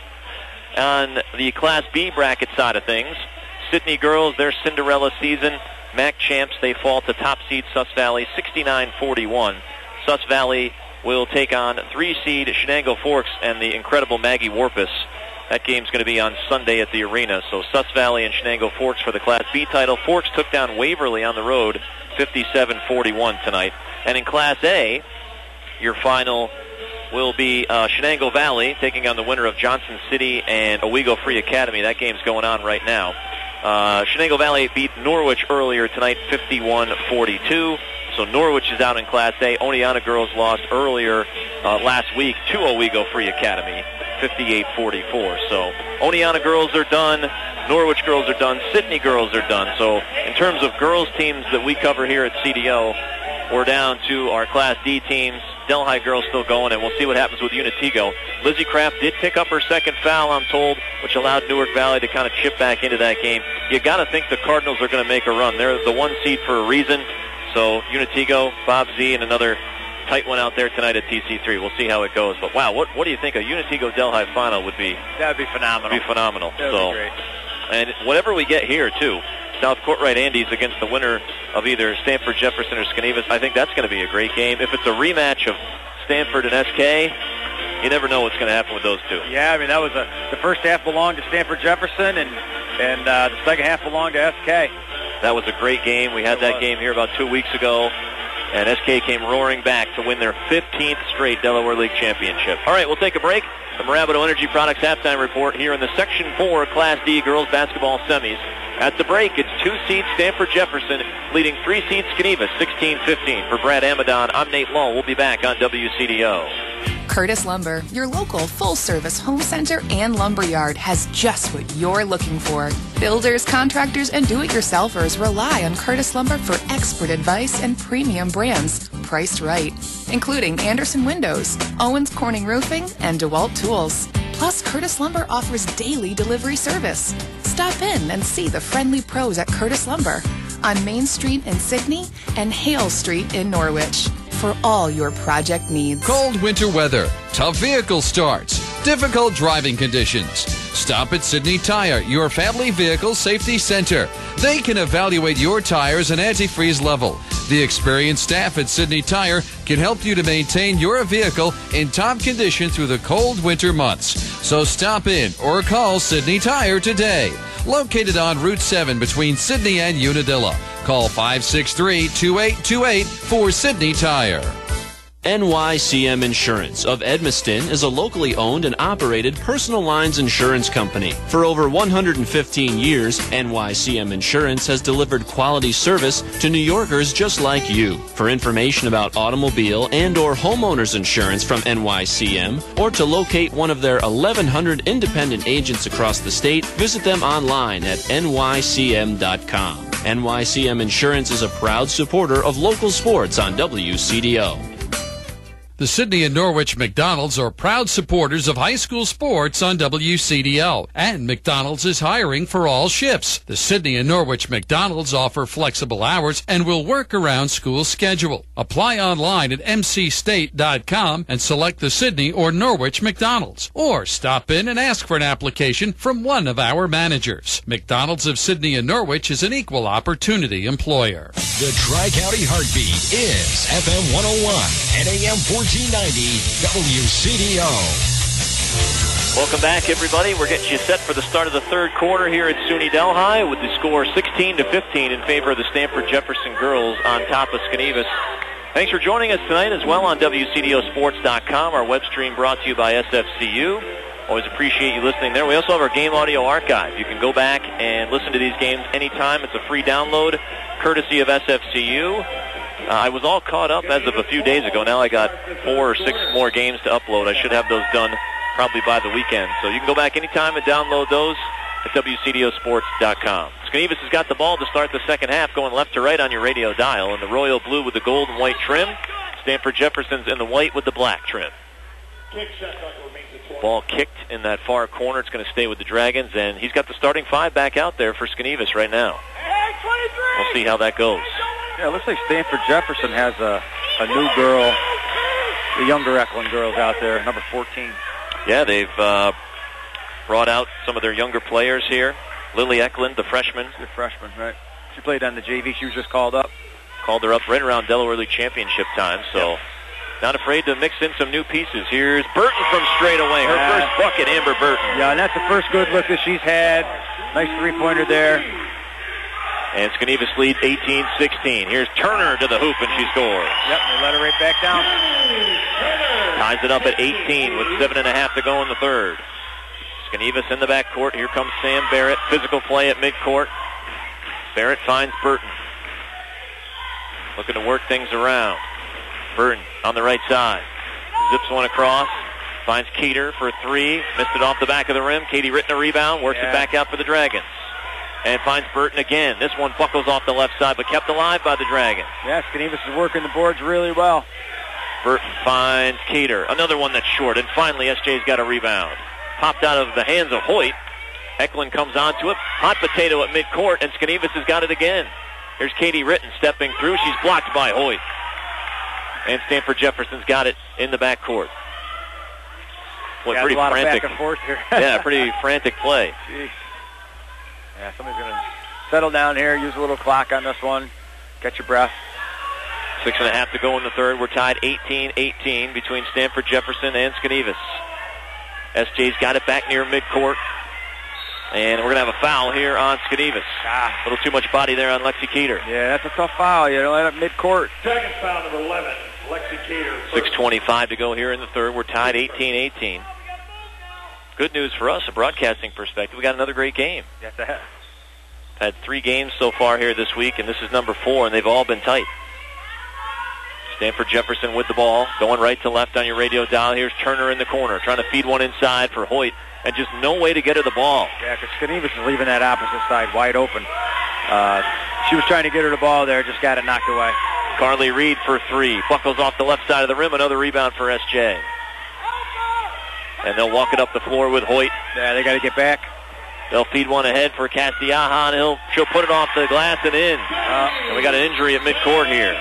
Speaker 3: On the Class B bracket side of things, Sydney girls, their Cinderella season. MAC champs, they fall to top seed Sus Valley 69-41. Sus Valley will take on 3 seed Shenango Forks and the incredible Maggie Warpus. That game's going to be on Sunday at the arena. So Sus Valley and Shenango Forks for the Class B title. Forks took down Waverly on the road 57-41 tonight. And in Class A, your final will be Shenango Valley taking on the winner of Johnson City and Owego Free Academy. That game's going on right now. Shenango Valley beat Norwich earlier tonight, 51-42. So Norwich is out in Class A. Oneonta girls lost earlier last week to Owego Free Academy, 58-44. So Oneonta girls are done. Norwich girls are done. Sydney girls are done. So in terms of girls teams that we cover here at CDO, we're down to our Class D teams. Delhi girls still going, and we'll see what happens with Unitigo. Lizzie Kraft did pick up her second foul, I'm told, which allowed Newark Valley to kind of chip back into that game. You got to think the Cardinals are going to make a run. They're the 1 seed for a reason. So Unitigo, Bob Z, and another tight one out there tonight at TC3. We'll see how it goes. But wow, what do you think a Unitigo Delhi final would be?
Speaker 9: That'd be phenomenal.
Speaker 3: That'd be phenomenal.
Speaker 9: That'd be great.
Speaker 3: And whatever we get here too, South Courtright Andes against the winner of either Stanford Jefferson or Schenevus, I think that's going to be a great game. If it's a rematch of Stanford and SK, you never know what's going to happen with those two.
Speaker 9: Yeah, I mean, that was the first half belonged to Stanford Jefferson, and the second half belonged to SK.
Speaker 3: That was a great game. We had that game here about 2 weeks ago, and SK came roaring back to win their 15th straight Delaware League championship. All right, we'll take a break. The Marabato Energy Products halftime report here in the Section 4 Class D girls basketball semis. At the break, it's 2 seed Stanford Jefferson leading 3 seed Schenevus 16-15. For Brad Amadon, I'm Nate Lull. We'll be back on WCDO.
Speaker 16: Curtis Lumber, your local full-service home center and lumberyard, has just what you're looking for. Builders, contractors, and do-it-yourselfers rely on Curtis Lumber for expert advice and premium brands priced right, including Anderson Windows, Owens Corning Roofing, and DeWalt Tools. Plus, Curtis Lumber offers daily delivery service. Stop in and see the friendly pros at Curtis Lumber on Main Street in Sydney and Hale Street in Norwich. For all your project needs.
Speaker 14: Cold winter weather, tough vehicle starts, difficult driving conditions. Stop at Sydney Tire, your family vehicle safety center. They can evaluate your tires and antifreeze level. The experienced staff at Sydney Tire can help you to maintain your vehicle in top condition through the cold winter months. So stop in or call Sydney Tire today. Located on Route 7 between Sydney and Unadilla. Call 563-2828 for Sydney Tire.
Speaker 6: NYCM Insurance of Edmiston is a locally owned and operated personal lines insurance company. For over 115 years, NYCM Insurance has delivered quality service to New Yorkers just like you. For information about automobile and or homeowners insurance from NYCM, or to locate one of their 1,100 independent agents across the state, visit them online at nycm.com. NYCM Insurance is a proud supporter of local sports on WCDO.
Speaker 14: The Sydney and Norwich McDonald's are proud supporters of high school sports on WCDO, and McDonald's is hiring for all shifts. The Sydney and Norwich McDonald's offer flexible hours and will work around school schedule. Apply online at mcstate.com and select the Sydney or Norwich McDonald's, or stop in and ask for an application from one of our managers. McDonald's of Sydney and Norwich is an equal opportunity employer.
Speaker 15: The Tri-County Heartbeat is FM 101 and AM 1490 WCDO.
Speaker 3: Welcome back, everybody. We're getting you set for the start of the third quarter here at SUNY Delhi with the score 16-15 in favor of the Stanford Jefferson girls on top of Skenevis. Thanks for joining us tonight as well on WCDOsports.com. Our web stream brought to you by SFCU. Always appreciate you listening there. We also have our game audio archive. You can go back and listen to these games anytime. It's a free download courtesy of SFCU. I was all caught up as of a few days ago. Now I got 4 or 6 more games to upload. I should have those done probably by the weekend. So you can go back anytime and download those at WCDOsports.com. Skenevis has got the ball to start the second half, going left to right on your radio dial. In the royal blue with the gold and white trim. Stanford Jefferson's in the white with the black trim. Ball kicked in that far corner. It's going to stay with the Dragons, and he's got the starting 5 back out there for Skenevis right now. We'll see how that goes.
Speaker 9: Yeah, it looks like Stanford Jefferson has a new girl, the younger Eklund girls out there, number 14.
Speaker 3: Yeah, they've brought out some of their younger players here. Lily Eklund, the freshman.
Speaker 9: She's a freshman, right? She played on the JV. She was just called up.
Speaker 3: Called her up right around Delaware League Championship time, so not afraid to mix in some new pieces. Here's Burton from straight away. Her first bucket, Amber Burton.
Speaker 9: Yeah, and that's the first good look that she's had. Nice three-pointer there.
Speaker 3: And Skenevis leads 18-16. Here's Turner to the hoop, and she scores.
Speaker 9: Yep, they let her right back down.
Speaker 3: Ties it up at 18 with 7.5 to go in the third. Skenevis in the backcourt. Here comes Sam Barrett. Physical play at midcourt. Barrett finds Burton. Looking to work things around. Burton on the right side. Zips one across. Finds Keeter for 3. Missed it off the back of the rim. Katie Ritten a rebound. Works it back out for the Dragons. And finds Burton again. This one buckles off the left side, but kept alive by the Dragons.
Speaker 9: Yeah, Skenevis is working the boards really well.
Speaker 3: Burton finds Keeter. Another one that's short. And finally, SJ's got a rebound. Popped out of the hands of Hoyt. Eklund comes onto it. Hot potato at midcourt, and Skenevis has got it again. Here's Katie Ritten stepping through. She's blocked by Hoyt. And Stanford Jefferson's got it in the backcourt. Boy, pretty frantic.
Speaker 9: Back and forth here.
Speaker 3: Yeah, pretty frantic play.
Speaker 9: Jeez. Yeah, somebody's going to settle down here, use a little clock on this one, catch your breath.
Speaker 3: 6.5 to go in the third. We're tied 18-18 between Stanford Jefferson and Skenevis. SJ's got it back near midcourt. And we're going to have a foul here on Skenevis. A little too much body there on Lexi Keeter.
Speaker 9: Yeah, that's a tough foul. You know, at midcourt.
Speaker 10: Second foul, number 11, Lexi Keeter.
Speaker 3: 6:25 to go here in the third. We're tied 18-18. Good news for us, a broadcasting perspective. We got another great game.
Speaker 9: Yes, I have.
Speaker 3: Had 3 games so far here this week, and this is number 4, and they've all been tight. Stanford Jefferson with the ball, going right to left on your radio dial. Here's Turner in the corner, trying to feed one inside for Hoyt, and just no way to get her the ball.
Speaker 9: Yeah, because Skenevis is leaving that opposite side wide open. She was trying to get her the ball there, just got it knocked away.
Speaker 3: Carly Reed for 3. Buckles off the left side of the rim, another rebound for SJ. And they'll walk it up the floor with Hoyt.
Speaker 9: Yeah, they got to get back.
Speaker 3: They'll feed one ahead for Castiaja, and she'll put it off the glass and in. And we got an injury at midcourt here.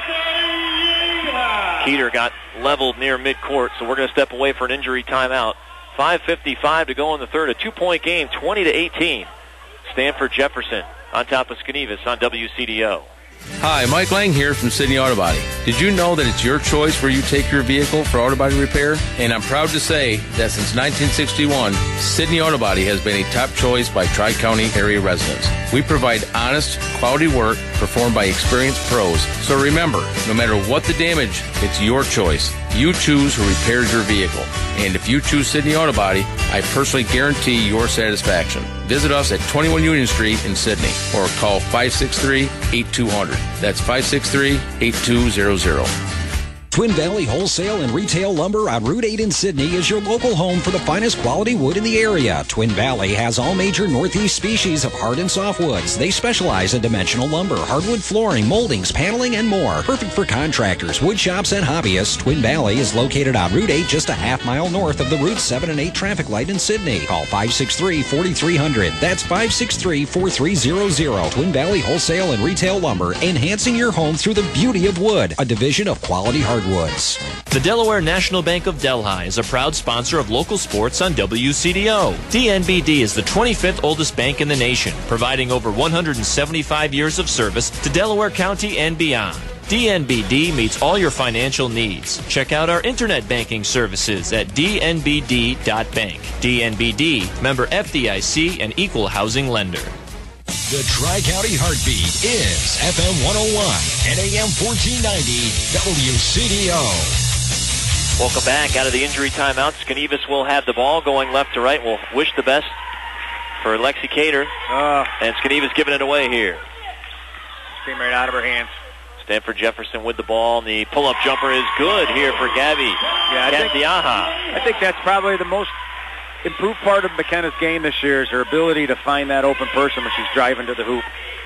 Speaker 3: Keeter got leveled near midcourt, so we're going to step away for an injury timeout. 5:55 to go in the third. A 2-point game, 20-18. Stanford Jefferson on top of Skenevis on WCDO.
Speaker 17: Hi, Mike Lang here from Sydney Auto Body. Did you know that it's your choice where you take your vehicle for auto body repair? And I'm proud to say that since 1961, Sydney Auto Body has been a top choice by Tri-County area residents. We provide honest, quality work performed by experienced pros. So remember, no matter what the damage, it's your choice. You choose who repairs your vehicle. And if you choose Sydney Auto Body, I personally guarantee your satisfaction. Visit us at 21 Union Street in Sydney or call 563-8200. That's 563-8200.
Speaker 2: Twin Valley Wholesale and Retail Lumber on Route 8 in Sydney is your local home for the finest quality wood in the area. Twin Valley has all major Northeast species of hard and soft woods. They specialize in dimensional lumber, hardwood flooring, moldings, paneling, and more. Perfect for contractors, wood shops, and hobbyists. Twin Valley is located on Route 8, just a half-mile north of the Route 7 and 8 traffic light in Sydney. Call 563-4300. That's 563-4300. Twin Valley Wholesale and Retail Lumber, enhancing your home through the beauty of wood. A division of Quality Hardwoods.
Speaker 6: The Delaware National Bank of Delhi is a proud sponsor of local sports on WCDO. DNBD is the 25th oldest bank in the nation, providing over 175 years of service to Delaware County and beyond. DNBD meets all your financial needs. Check out our internet banking services at dnbd.bank. DNBD, member FDIC, and equal housing lender.
Speaker 15: The Tri-County Heartbeat is FM 101 and AM 1490 WCDO.
Speaker 3: Welcome back out of the injury timeout. Skenevis will have the ball going left to right. We'll wish the best for Lexi Cater. And Skenevis giving it away here.
Speaker 9: Came right out of her hands.
Speaker 3: Stanford Jefferson with the ball. And the pull-up jumper is good here for Gabby.
Speaker 9: I think that's probably the most improved part of McKenna's game this year is her ability to find that open person when she's driving to the hoop.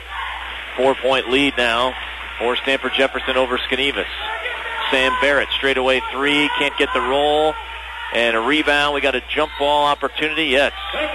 Speaker 3: 4-point lead now for Stanford Jefferson over Skenevis. Sam Barrett, straightaway three, can't get the roll. And a rebound. We got a jump ball opportunity, yes.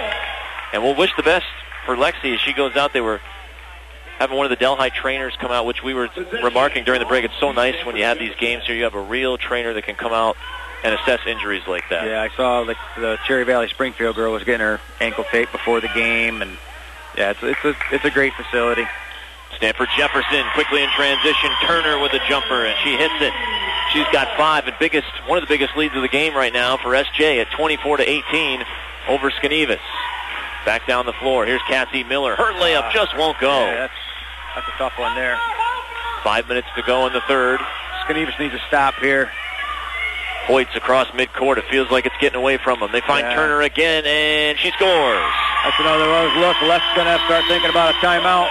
Speaker 3: And we'll wish the best for Lexi as she goes out. They were having one of the Delhi trainers come out, which we were remarking during the break. It's so nice when you have these games here. You have a real trainer that can come out and assess injuries like that.
Speaker 9: Yeah, I saw the Cherry Valley Springfield girl was getting her ankle taped before the game, and yeah, it's a great facility.
Speaker 3: Stanford Jefferson quickly in transition. Turner with a jumper, and she hits it. She's got five, and one of the biggest leads of the game right now for SJ at 24-18 over Skenevis. Back down the floor. Here's Cassie Miller. Her layup just won't go.
Speaker 9: Yeah, that's a tough one there.
Speaker 3: 5 minutes to go in the third.
Speaker 9: Skenevis needs to stop here.
Speaker 3: Hoyt's across midcourt. It feels like it's getting away from them. They find Turner again, and she scores.
Speaker 9: That's another look. Les is going to have to start thinking about a timeout.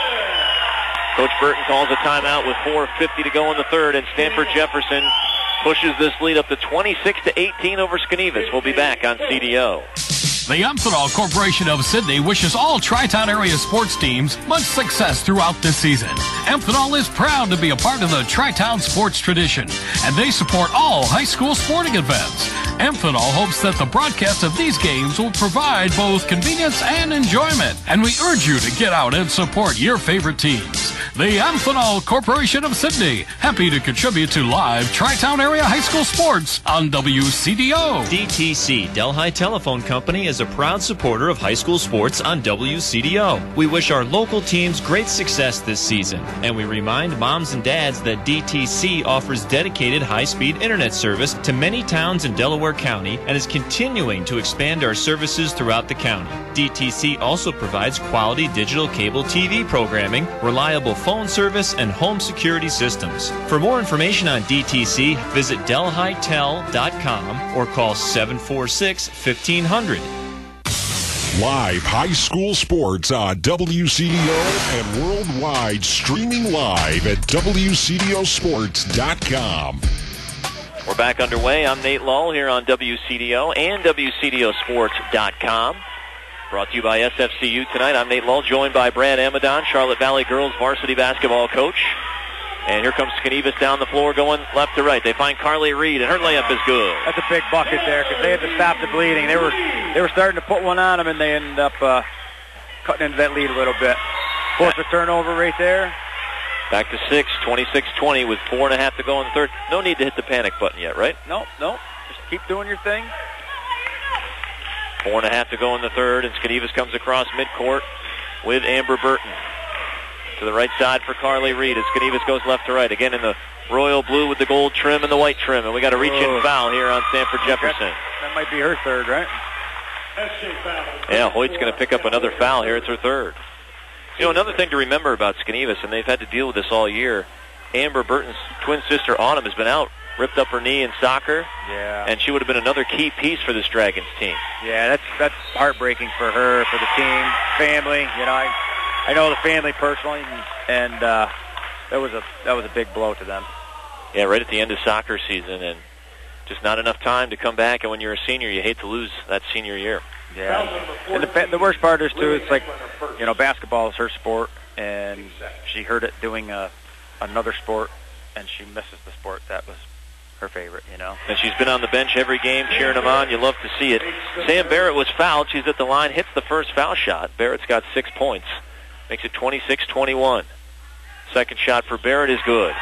Speaker 3: Coach Burton calls a timeout with 4:50 to go in the third, and Stanford Jefferson pushes this lead up to 26-18 over Skenevis. We'll be back on CDO.
Speaker 18: The Amphenol Corporation of Sydney wishes all Tri-Town area sports teams much success throughout this season. Amphenol is proud to be a part of the Tri-Town sports tradition, and they support all high school sporting events. Amphenol hopes that the broadcast of these games will provide both convenience and enjoyment, and we urge you to get out and support your favorite teams. The Amphenol Corporation of Sydney, happy to contribute to live Tri-Town area high school sports on WCDO.
Speaker 6: DTC, Delhi Telephone Company, is a proud supporter of high school sports on WCDO. We wish our local teams great success this season, and we remind moms and dads that DTC offers dedicated high-speed internet service to many towns in Delaware County and is continuing to expand our services throughout the county. DTC also provides quality digital cable TV programming, reliable phone service, and home security systems. For more information on DTC, visit delhitel.com or call 746-1500.
Speaker 19: Live high school sports on WCDO and worldwide, streaming live at WCDOsports.com.
Speaker 3: We're back underway. I'm Nate Lull here on WCDO and WCDOsports.com. Brought to you by SFCU tonight. I'm Nate Lull, joined by Brad Amadon, Charlotte Valley girls varsity basketball coach. And here comes Skenevis down the floor going left to right. They find Carly Reed, and her layup is good.
Speaker 9: That's a big bucket there because they had to stop the bleeding. They were starting to put one on them, and they ended up cutting into that lead a little bit. Force a turnover right there.
Speaker 3: Back to 6, 26-20 with 4.5 to go in the third. No need to hit the panic button yet, right?
Speaker 9: No. Just keep doing your thing.
Speaker 3: 4.5 to go in the third, and Skenevis comes across midcourt with Amber Burton. To the right side for Carly Reed as Skanevus goes left to right. Again in the royal blue with the gold trim and the white trim. And we got a reach-in foul here on Stanford Jefferson.
Speaker 9: That might be her third, right?
Speaker 3: Yeah, Hoyt's going to pick up another foul here. It's her third. You know, another thing to remember about Skanevus, and they've had to deal with this all year, Amber Burton's twin sister Autumn has been out, ripped up her knee in soccer.
Speaker 9: Yeah.
Speaker 3: And she would have been another key piece for this Dragons team.
Speaker 9: Yeah, that's heartbreaking for her, for the team, family. You know, I know the family personally, and that was a big blow to them.
Speaker 3: Yeah, right at the end of soccer season, and just not enough time to come back. And when you're a senior, you hate to lose that senior year.
Speaker 9: Yeah, and the worst part is too, it's like, you know, basketball is her sport, and she heard it doing another sport, and she misses the sport that was her favorite, you know.
Speaker 3: And she's been on the bench every game cheering them on. You love to see it. Sam Barrett was fouled. She's at the line, hits the first foul shot. Barrett's got 6 points. Makes it 26-21. Second shot for Barrett is good.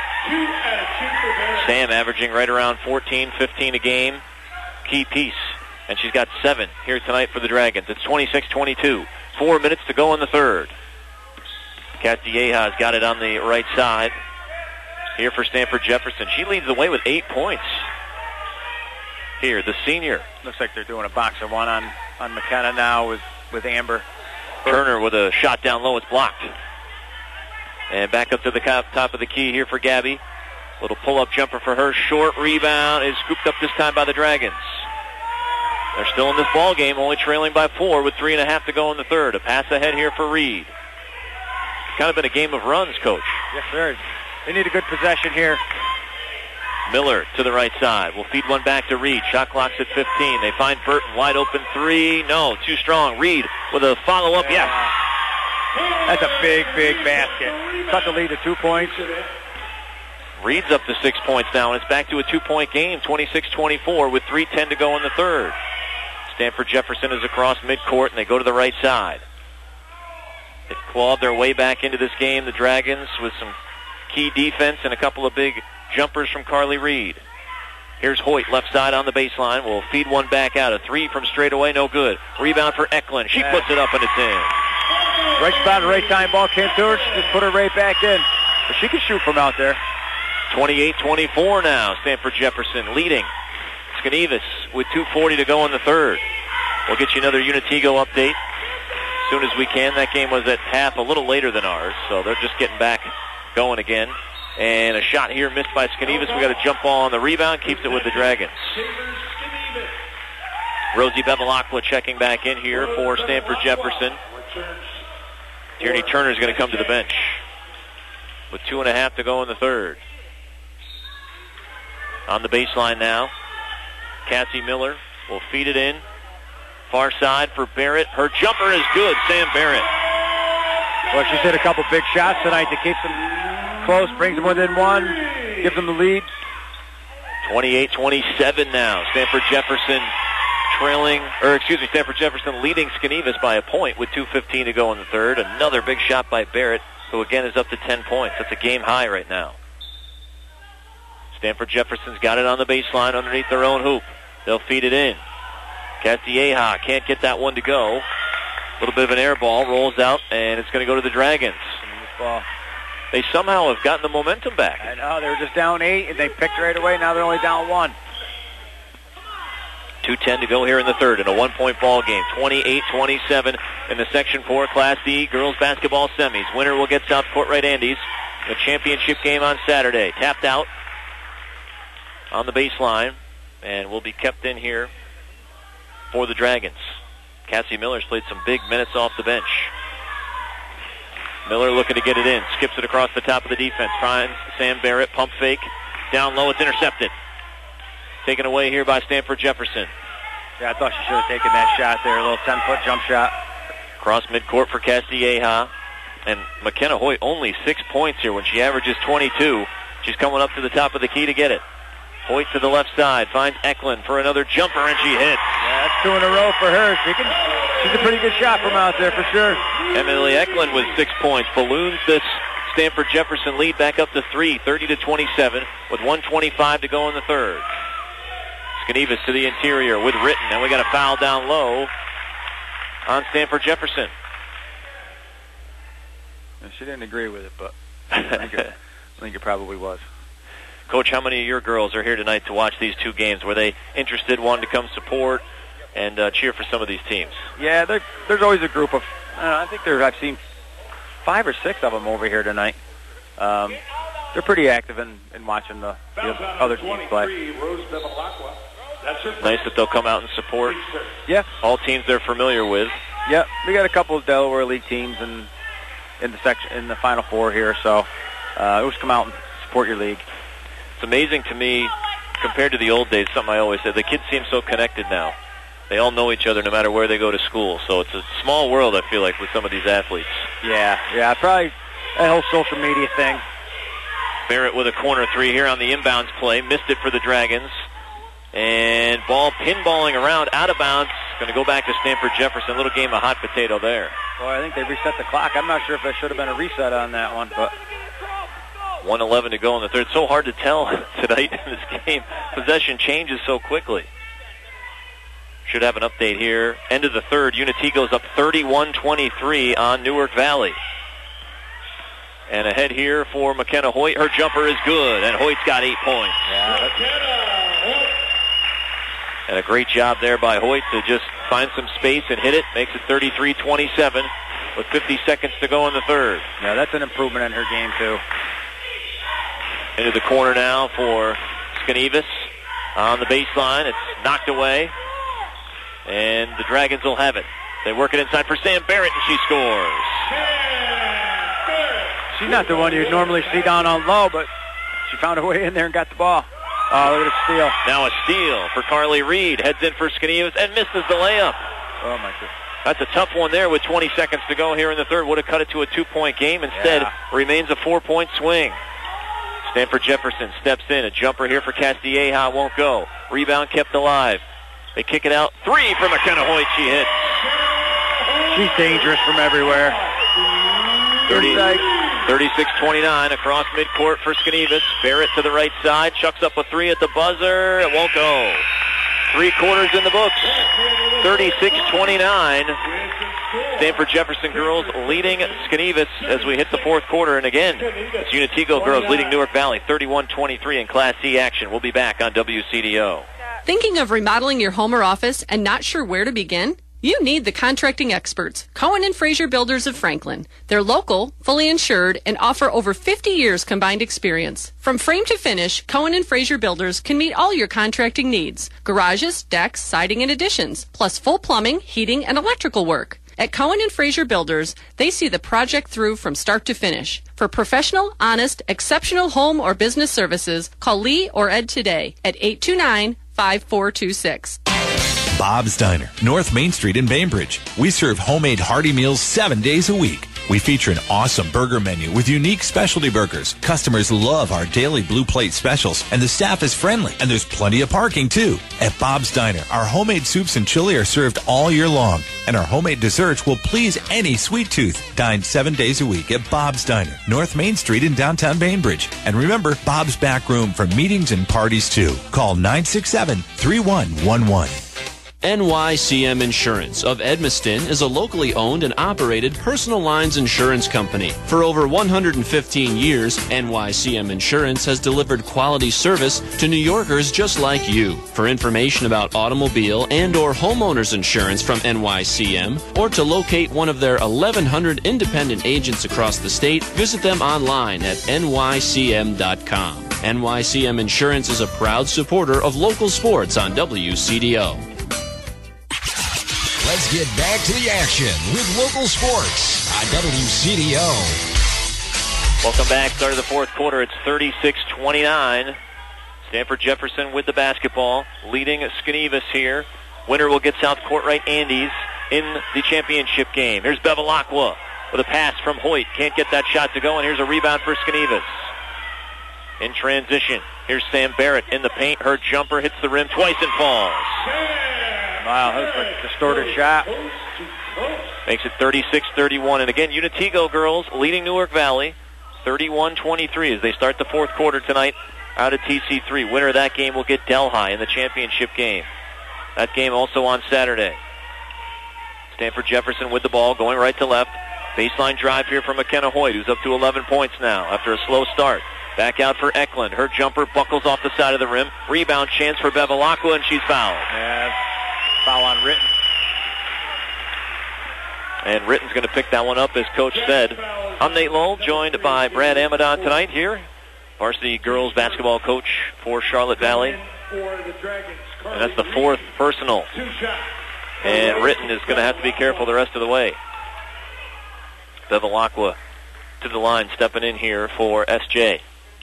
Speaker 3: Sam averaging right around 14, 15 a game. Key piece. And she's got 7 here tonight for the Dragons. It's 26-22. 4 minutes to go in the third. Castilleja's got it on the right side. Here for Stanford Jefferson. She leads the way with 8 points. Here, the senior.
Speaker 9: Looks like they're doing a box of one on McKenna now with Amber.
Speaker 3: Turner with a shot down low. It's blocked. And back up to the top of the key here for Gabby. Little pull-up jumper for her. Short rebound is scooped up this time by the Dragons. They're still in this ball game, only trailing by 4 with 3.5 to go in the third. A pass ahead here for Reed. It's kind of been a game of runs, Coach.
Speaker 9: Yes, sir. They need a good possession here.
Speaker 3: Miller to the right side. We'll feed one back to Reed. Shot clock's at 15. They find Burton wide open 3. No, too strong. Reed with a follow-up. Yes.
Speaker 9: That's a big, big basket. Cut the lead to 2 points.
Speaker 3: Reed's up to 6 points now, and it's back to a 2-point game, 26-24 with 3:10 to go in the third. Stanford Jefferson is across midcourt, and they go to the right side. They've clawed their way back into this game, the Dragons, with some key defense and a couple of big jumpers from Carly Reed. Here's Hoyt, left side on the baseline. We'll feed one back out. A 3 from straight away, no good. Rebound for Eklund. She puts it up, and it's in.
Speaker 9: Right spot, right time. Ball came to her. She just put her right back in. But she can shoot from out there.
Speaker 3: 28-24 now. Stanford Jefferson leading. Skanevus with 2:40 to go in the third. We'll get you another Unitego update as soon as we can. That game was at half a little later than ours, so they're just getting back going again. And a shot here missed by Skanevus. We got a jump ball on the rebound. Keeps it with the Dragons. Rosie Bevilacqua checking back in here for Stanford Jefferson. Tierney Turner's going to come to the bench with 2.5 to go in the third. On the baseline now, Cassie Miller will feed it in. Far side for Barrett. Her jumper is good, Sam Barrett.
Speaker 9: Well, she's hit a couple big shots tonight that keeps them close, brings them within 1, gives them the lead.
Speaker 3: 28-27 now. Stanford Jefferson leading Skanevus by a point with 2:15 to go in the third. Another big shot by Barrett, who again is up to 10 points. That's a game high right now. Stanford Jefferson's got it on the baseline underneath their own hoop. They'll feed it in. Castilleja can't get that one to go. A little bit of an air ball, rolls out, and it's going to go to the Dragons. They somehow have gotten the momentum back.
Speaker 9: I know, they were just down 8, and they picked right away. Now they're only down 1.
Speaker 3: 2:10 to go here in the third in a 1-point ball game. 28-27 in the Section 4 Class D girls basketball semis. Winner will get South Courtright Andes. The championship game on Saturday. Tapped out on the baseline and will be kept in here for the Dragons. Cassie Miller's played some big minutes off the bench. Miller looking to get it in. Skips it across the top of the defense. Finds Sam Barrett. Pump fake. Down low. It's intercepted. Taken away here by Stanford Jefferson.
Speaker 9: Yeah, I thought she should have taken that shot there. A little 10-foot jump shot.
Speaker 3: Cross midcourt for Castilleja. And McKenna Hoyt only 6 points here when she averages 22. She's coming up to the top of the key to get it. Hoyt to the left side. Finds Eklund for another jumper, and she hits.
Speaker 9: Yeah, that's 2 in a row for her. She's a pretty good shot from out there for sure.
Speaker 3: Emily Eklund with 6 points. Balloons this Stanford Jefferson lead back up to 3, 30-27, with 1:25 to go in the third. Skanevus to the interior with Ritten, and we got a foul down low on Stanford Jefferson.
Speaker 9: And she didn't agree with it, but I think it probably was.
Speaker 3: Coach, how many of your girls are here tonight to watch these two games? Were they interested, wanted to come support and cheer for some of these teams?
Speaker 9: Yeah, there's always a group of, I think I've seen 5 or 6 of them over here tonight. They're pretty active in watching the other teams play.
Speaker 3: Nice that they'll come out and support.
Speaker 9: Yeah.
Speaker 3: All teams they're familiar with.
Speaker 9: Yeah, we got a couple of Delaware League teams in the Final Four here, so always come out and support your league.
Speaker 3: It's amazing to me, compared to the old days, something I always said, the kids seem so connected now. They all know each other no matter where they go to school, so it's a small world, I feel like, with some of these athletes.
Speaker 9: Yeah, probably that whole social media thing.
Speaker 3: Barrett with a corner 3 here on the inbounds play. Missed it for the Dragons. And ball pinballing around, out of bounds. Going to go back to Stanford Jefferson. A little game of hot potato there.
Speaker 9: Boy, I think they reset the clock. I'm not sure if there should have been a reset on that one, but
Speaker 3: 1:11 to go in the third. So hard to tell tonight in this game. Possession changes so quickly. Should have an update here. End of the third. Unity goes up 31-23 on Newark Valley. And ahead here for McKenna Hoyt. Her jumper is good, and Hoyt's got 8 points. And a great job there by Hoyt to just find some space and hit it. Makes it 33-27 with 50 seconds to go in the third.
Speaker 9: Yeah, that's an improvement in her game, too.
Speaker 3: Into the corner now for Skenevis on the baseline. It's knocked away. And the Dragons will have it. They work it inside for Sam Barrett, and she scores.
Speaker 9: She's not the one you'd normally see down on low, but she found her way in there and got the ball. Oh, look at a steal.
Speaker 3: Now a steal for Carly Reed. Heads in for Skenevis and misses the layup.
Speaker 9: Oh, my goodness.
Speaker 3: That's a tough one there with 20 seconds to go here in the third. Would have cut it to a 2-point game. Instead, remains a 4-point swing. Stanford Jefferson steps in. A jumper here for Castilleja won't go. Rebound kept alive. They kick it out. 3 for McKenna Hoyt. She hits.
Speaker 9: She's dangerous from everywhere.
Speaker 3: 36-29 across midcourt for Skenevis. Barrett to the right side. Chucks up a 3 at the buzzer. It won't go. 3 quarters in the books. 36-29. Stanford Jefferson girls leading Skenevis as we hit the fourth quarter. And again, it's Unitigo girls leading Newark Valley 31-23 in Class C action. We'll be back on WCDO.
Speaker 4: Thinking of remodeling your home or office and not sure where to begin? You need the contracting experts, Cohen and Fraser Builders of Franklin. They're local, fully insured, and offer over 50 years combined experience. From frame to finish, Cohen and Fraser Builders can meet all your contracting needs. Garages, decks, siding, and additions, plus full plumbing, heating, and electrical work. At Cohen and Fraser Builders, they see the project through from start to finish. For professional, honest, exceptional home or business services, call Lee or Ed today at 829-5426.
Speaker 11: Bob's Diner, North Main Street in Bainbridge. We serve homemade hearty meals 7 days a week. We feature an awesome burger menu with unique specialty burgers. Customers love our daily blue plate specials, and the staff is friendly, and there's plenty of parking, too. At Bob's Diner, our homemade soups and chili are served all year long, and our homemade desserts will please any sweet tooth. Dine 7 days a week at Bob's Diner, North Main Street in downtown Bainbridge. And remember, Bob's back room for meetings and parties, too. Call 967-3111.
Speaker 6: NYCM Insurance of Edmiston is a locally owned and operated personal lines insurance company. For over 115 years, NYCM Insurance has delivered quality service to New Yorkers just like you. For information about automobile and or homeowners insurance from NYCM, or to locate one of their 1,100 independent agents across the state, visit them online at nycm.com. NYCM Insurance is a proud supporter of local sports on WCDO.
Speaker 15: Let's get back to the action with local sports on WCDO.
Speaker 3: Welcome back. Start of the fourth quarter. It's 36-29. Stanford Jefferson with the basketball, leading Skenevis here. Winner will get South Courtright Andes in the championship game. Here's Bevilacqua with a pass from Hoyt. Can't get that shot to go, and here's a rebound for Skenevis. In transition, here's Sam Barrett in the paint. Her jumper hits the rim twice and falls.
Speaker 9: Wow, that was a distorted shot.
Speaker 3: Makes it 36-31. And again, Unitigo girls leading Newark Valley 31-23 as they start the fourth quarter tonight out at TC3. Winner of that game will get Delhi in the championship game. That game also on Saturday. Stanford Jefferson with the ball, going right to left. Baseline drive here from McKenna Hoyt, who's up to 11 points now after a slow start. Back out for Eklund. Her jumper buckles off the side of the rim. Rebound chance for Bevilacqua, and she's fouled.
Speaker 9: Yeah, foul on Ritten.
Speaker 3: And Ritten's going to pick that one up, as Coach said. I'm Nate Lowell, joined by Brad Amadon tonight here, varsity girls basketball coach for Charlotte Valley. And that's the 4th personal. And Ritten is going to have to be careful the rest of the way. Bevilacqua to the line, stepping in here for SJ.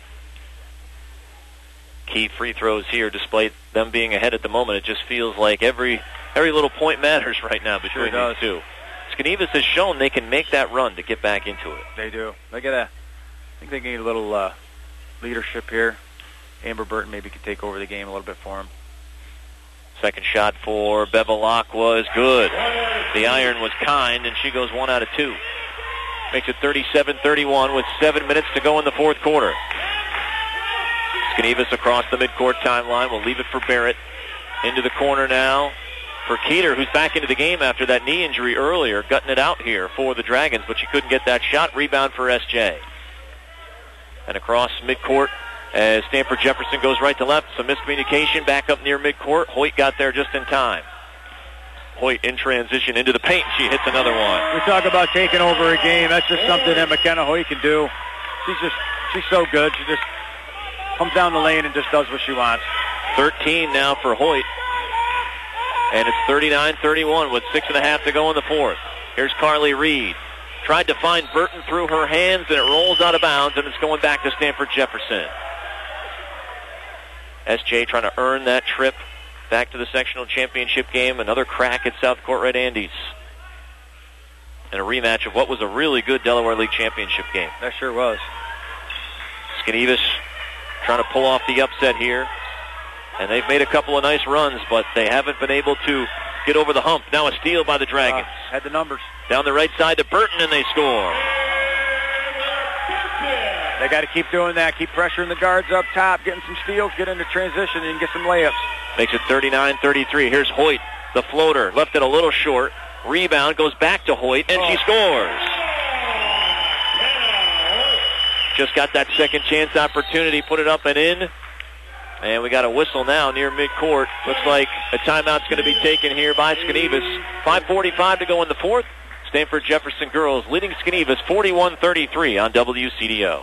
Speaker 3: Key free throws here, despite them being ahead at the moment. It just feels like every little point matters right now between these two. Skenevus has shown they can make that run to get back into it.
Speaker 9: They do. I think they need a little leadership here. Amber Burton maybe could take over the game a little bit for him.
Speaker 3: Second shot for Bevilacqua is good. The iron was kind, and she goes 1 out of 2. Makes it 37-31 with 7 minutes to go in the 4th quarter. Skenevus across the midcourt timeline. We'll leave it for Barrett. Into the corner now for Keeter, who's back into the game after that knee injury earlier, gutting it out here for the Dragons, but she couldn't get that shot. Rebound for SJ. And across midcourt as Stanford Jefferson goes right to left. Some miscommunication back up near midcourt. Hoyt got there just in time. Hoyt in transition into the paint. She hits another one.
Speaker 9: We talk about taking over a game. That's just something that McKenna Hoyt can do. She's so good. She just comes down the lane and just does what she wants.
Speaker 3: 13 now for Hoyt. And it's 39-31 with 6.5 to go in the 4th. Here's Carly Reed. Tried to find Burton through her hands, and it rolls out of bounds, and it's going back to Stanford Jefferson. SJ trying to earn that trip back to the sectional championship game. Another crack at South Court Red Andes. And a rematch of what was a really good Delaware League championship game.
Speaker 9: That sure was.
Speaker 3: Skenevus trying to pull off the upset here. And they've made a couple of nice runs, but they haven't been able to get over the hump. Now a steal by the Dragons.
Speaker 9: Had the numbers.
Speaker 3: Down the right side to Burton, and they score.
Speaker 9: They got to keep doing that. Keep pressuring the guards up top, getting some steals, get into transition, and get some layups.
Speaker 3: Makes it 39-33. Here's Hoyt, the floater. Left it a little short. Rebound goes back to Hoyt, and she scores. Just got that second chance opportunity, put it up and in. And we got a whistle now near midcourt. Looks like a timeout's going to be taken here by Skenevus. 5:45 to go in the 4th. Stanford Jefferson girls leading Skenevus 41-33 on WCDO.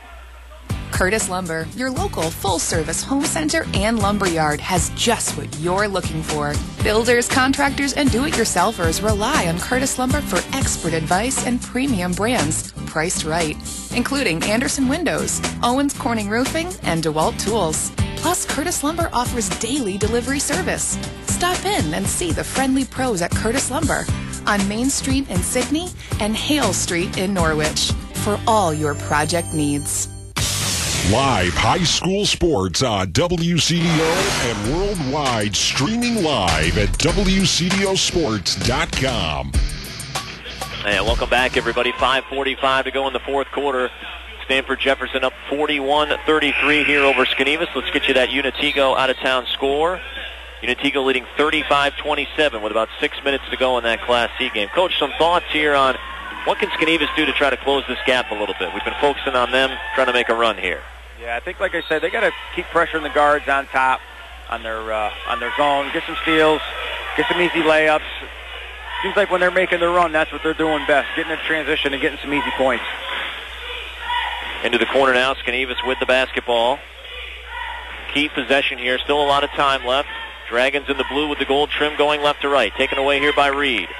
Speaker 16: Curtis Lumber, your local full-service home center and lumberyard, has just what you're looking for. Builders, contractors, and do-it-yourselfers rely on Curtis Lumber for expert advice and premium brands priced right, including Anderson Windows, Owens Corning Roofing, and DeWalt Tools. Plus, Curtis Lumber offers daily delivery service. Stop in and see the friendly pros at Curtis Lumber on Main Street in Sydney and Hale Street in Norwich for all your project needs.
Speaker 19: Live high school sports on WCDO and worldwide, streaming live at WCDOsports.com.
Speaker 3: And welcome back, everybody. 5:45 to go in the 4th quarter. Stanford Jefferson up 41-33 here over Skenevus. Let's get you that Unitigo out-of-town score. Unitigo leading 35-27 with about 6 minutes to go in that Class C game. Coach, some thoughts here on what can Skenevus do to try to close this gap a little bit? We've been focusing on them trying to make a run here.
Speaker 9: Yeah, I think, like I said, they got to keep pressuring the guards on top, on their zone, get some steals, get some easy layups. Seems like when they're making the run, that's what they're doing best, getting in transition and getting some easy points.
Speaker 3: Into the corner now, Skenevus with the basketball. Key possession here, still a lot of time left. Dragons in the blue with the gold trim going left to right. Taken away here by Reed.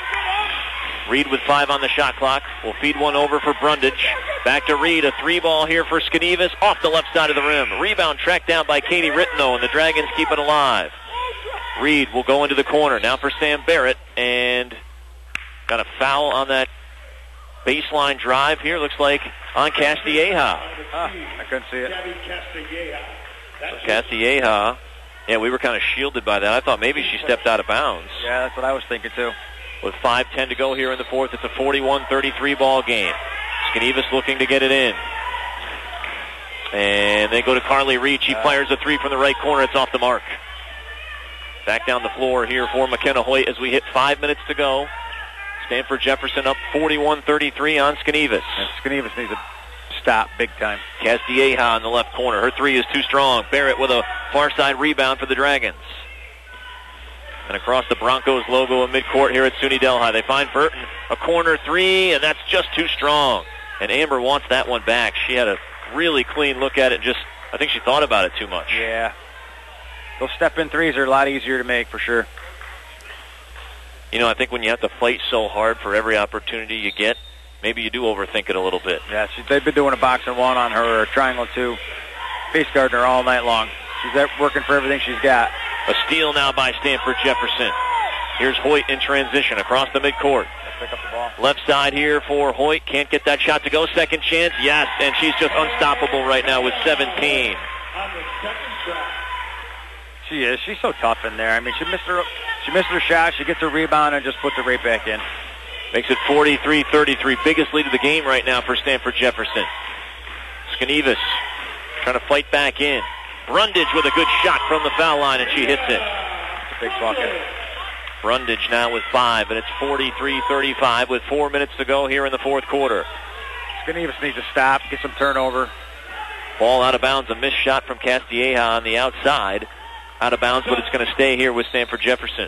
Speaker 3: Reed with 5 on the shot clock. Will feed one over for Brundage. Back to Reed. A 3-ball here for Skenevus off the left side of the rim. Rebound tracked down by Katie Rittenau, and the Dragons keep it alive. Reed will go into the corner. Now for Sam Barrett. And got a foul on that baseline drive here. Looks like on Castilleja.
Speaker 9: I couldn't see it.
Speaker 3: So Castilleja. Yeah, we were kind of shielded by that. I thought maybe she stepped out of bounds.
Speaker 9: Yeah, that's what I was thinking too.
Speaker 3: With 5:10 to go here in the 4th, it's a 41-33 ball game. Skenevus looking to get it in. And they go to Carly Reed. She fires a 3 from the right corner. It's off the mark. Back down the floor here for McKenna Hoyt as we hit 5 minutes to go. Stanford Jefferson up 41-33 on Skenevus.
Speaker 9: And Skenevus needs to stop big time.
Speaker 3: Castilleja in the left corner. Her three is too strong. Barrett with a far side rebound for the Dragons. And across the Broncos logo in midcourt here at SUNY Delhi. They find Burton, a corner three, and that's just too strong. And Amber wants that one back. She had a really clean look at it. I think she thought about it too much.
Speaker 9: Yeah. Those step-in threes are a lot easier to make for sure.
Speaker 3: You know, I think when you have to fight so hard for every opportunity you get, maybe you do overthink it a little bit.
Speaker 9: Yeah, they've been doing a box and one on her, or a triangle two, face guarding her all night long. She's working for everything she's got.
Speaker 3: A steal now by Stanford Jefferson. Here's Hoyt in transition across the midcourt.
Speaker 9: Pick up the ball.
Speaker 3: Left side here for Hoyt. Can't get that shot to go. Second chance, yes, and she's just unstoppable right now with 17.
Speaker 9: She is. She's so tough in there. I mean, she missed her shot. She gets her rebound and just puts it right back in.
Speaker 3: Makes it 43-33. Biggest lead of the game right now for Stanford Jefferson. Skenevus trying to fight back in. Brundage with a good shot from the foul line, and she hits it.
Speaker 9: It's a big bucket.
Speaker 3: Brundage now with 5, and it's 43-35 with 4 minutes to go here in the fourth quarter.
Speaker 9: Skenevus needs to stop, get some turnover.
Speaker 3: Ball out of bounds. A missed shot from Castilleja on the outside. Out of bounds, but it's going to stay here with Stanford Jefferson.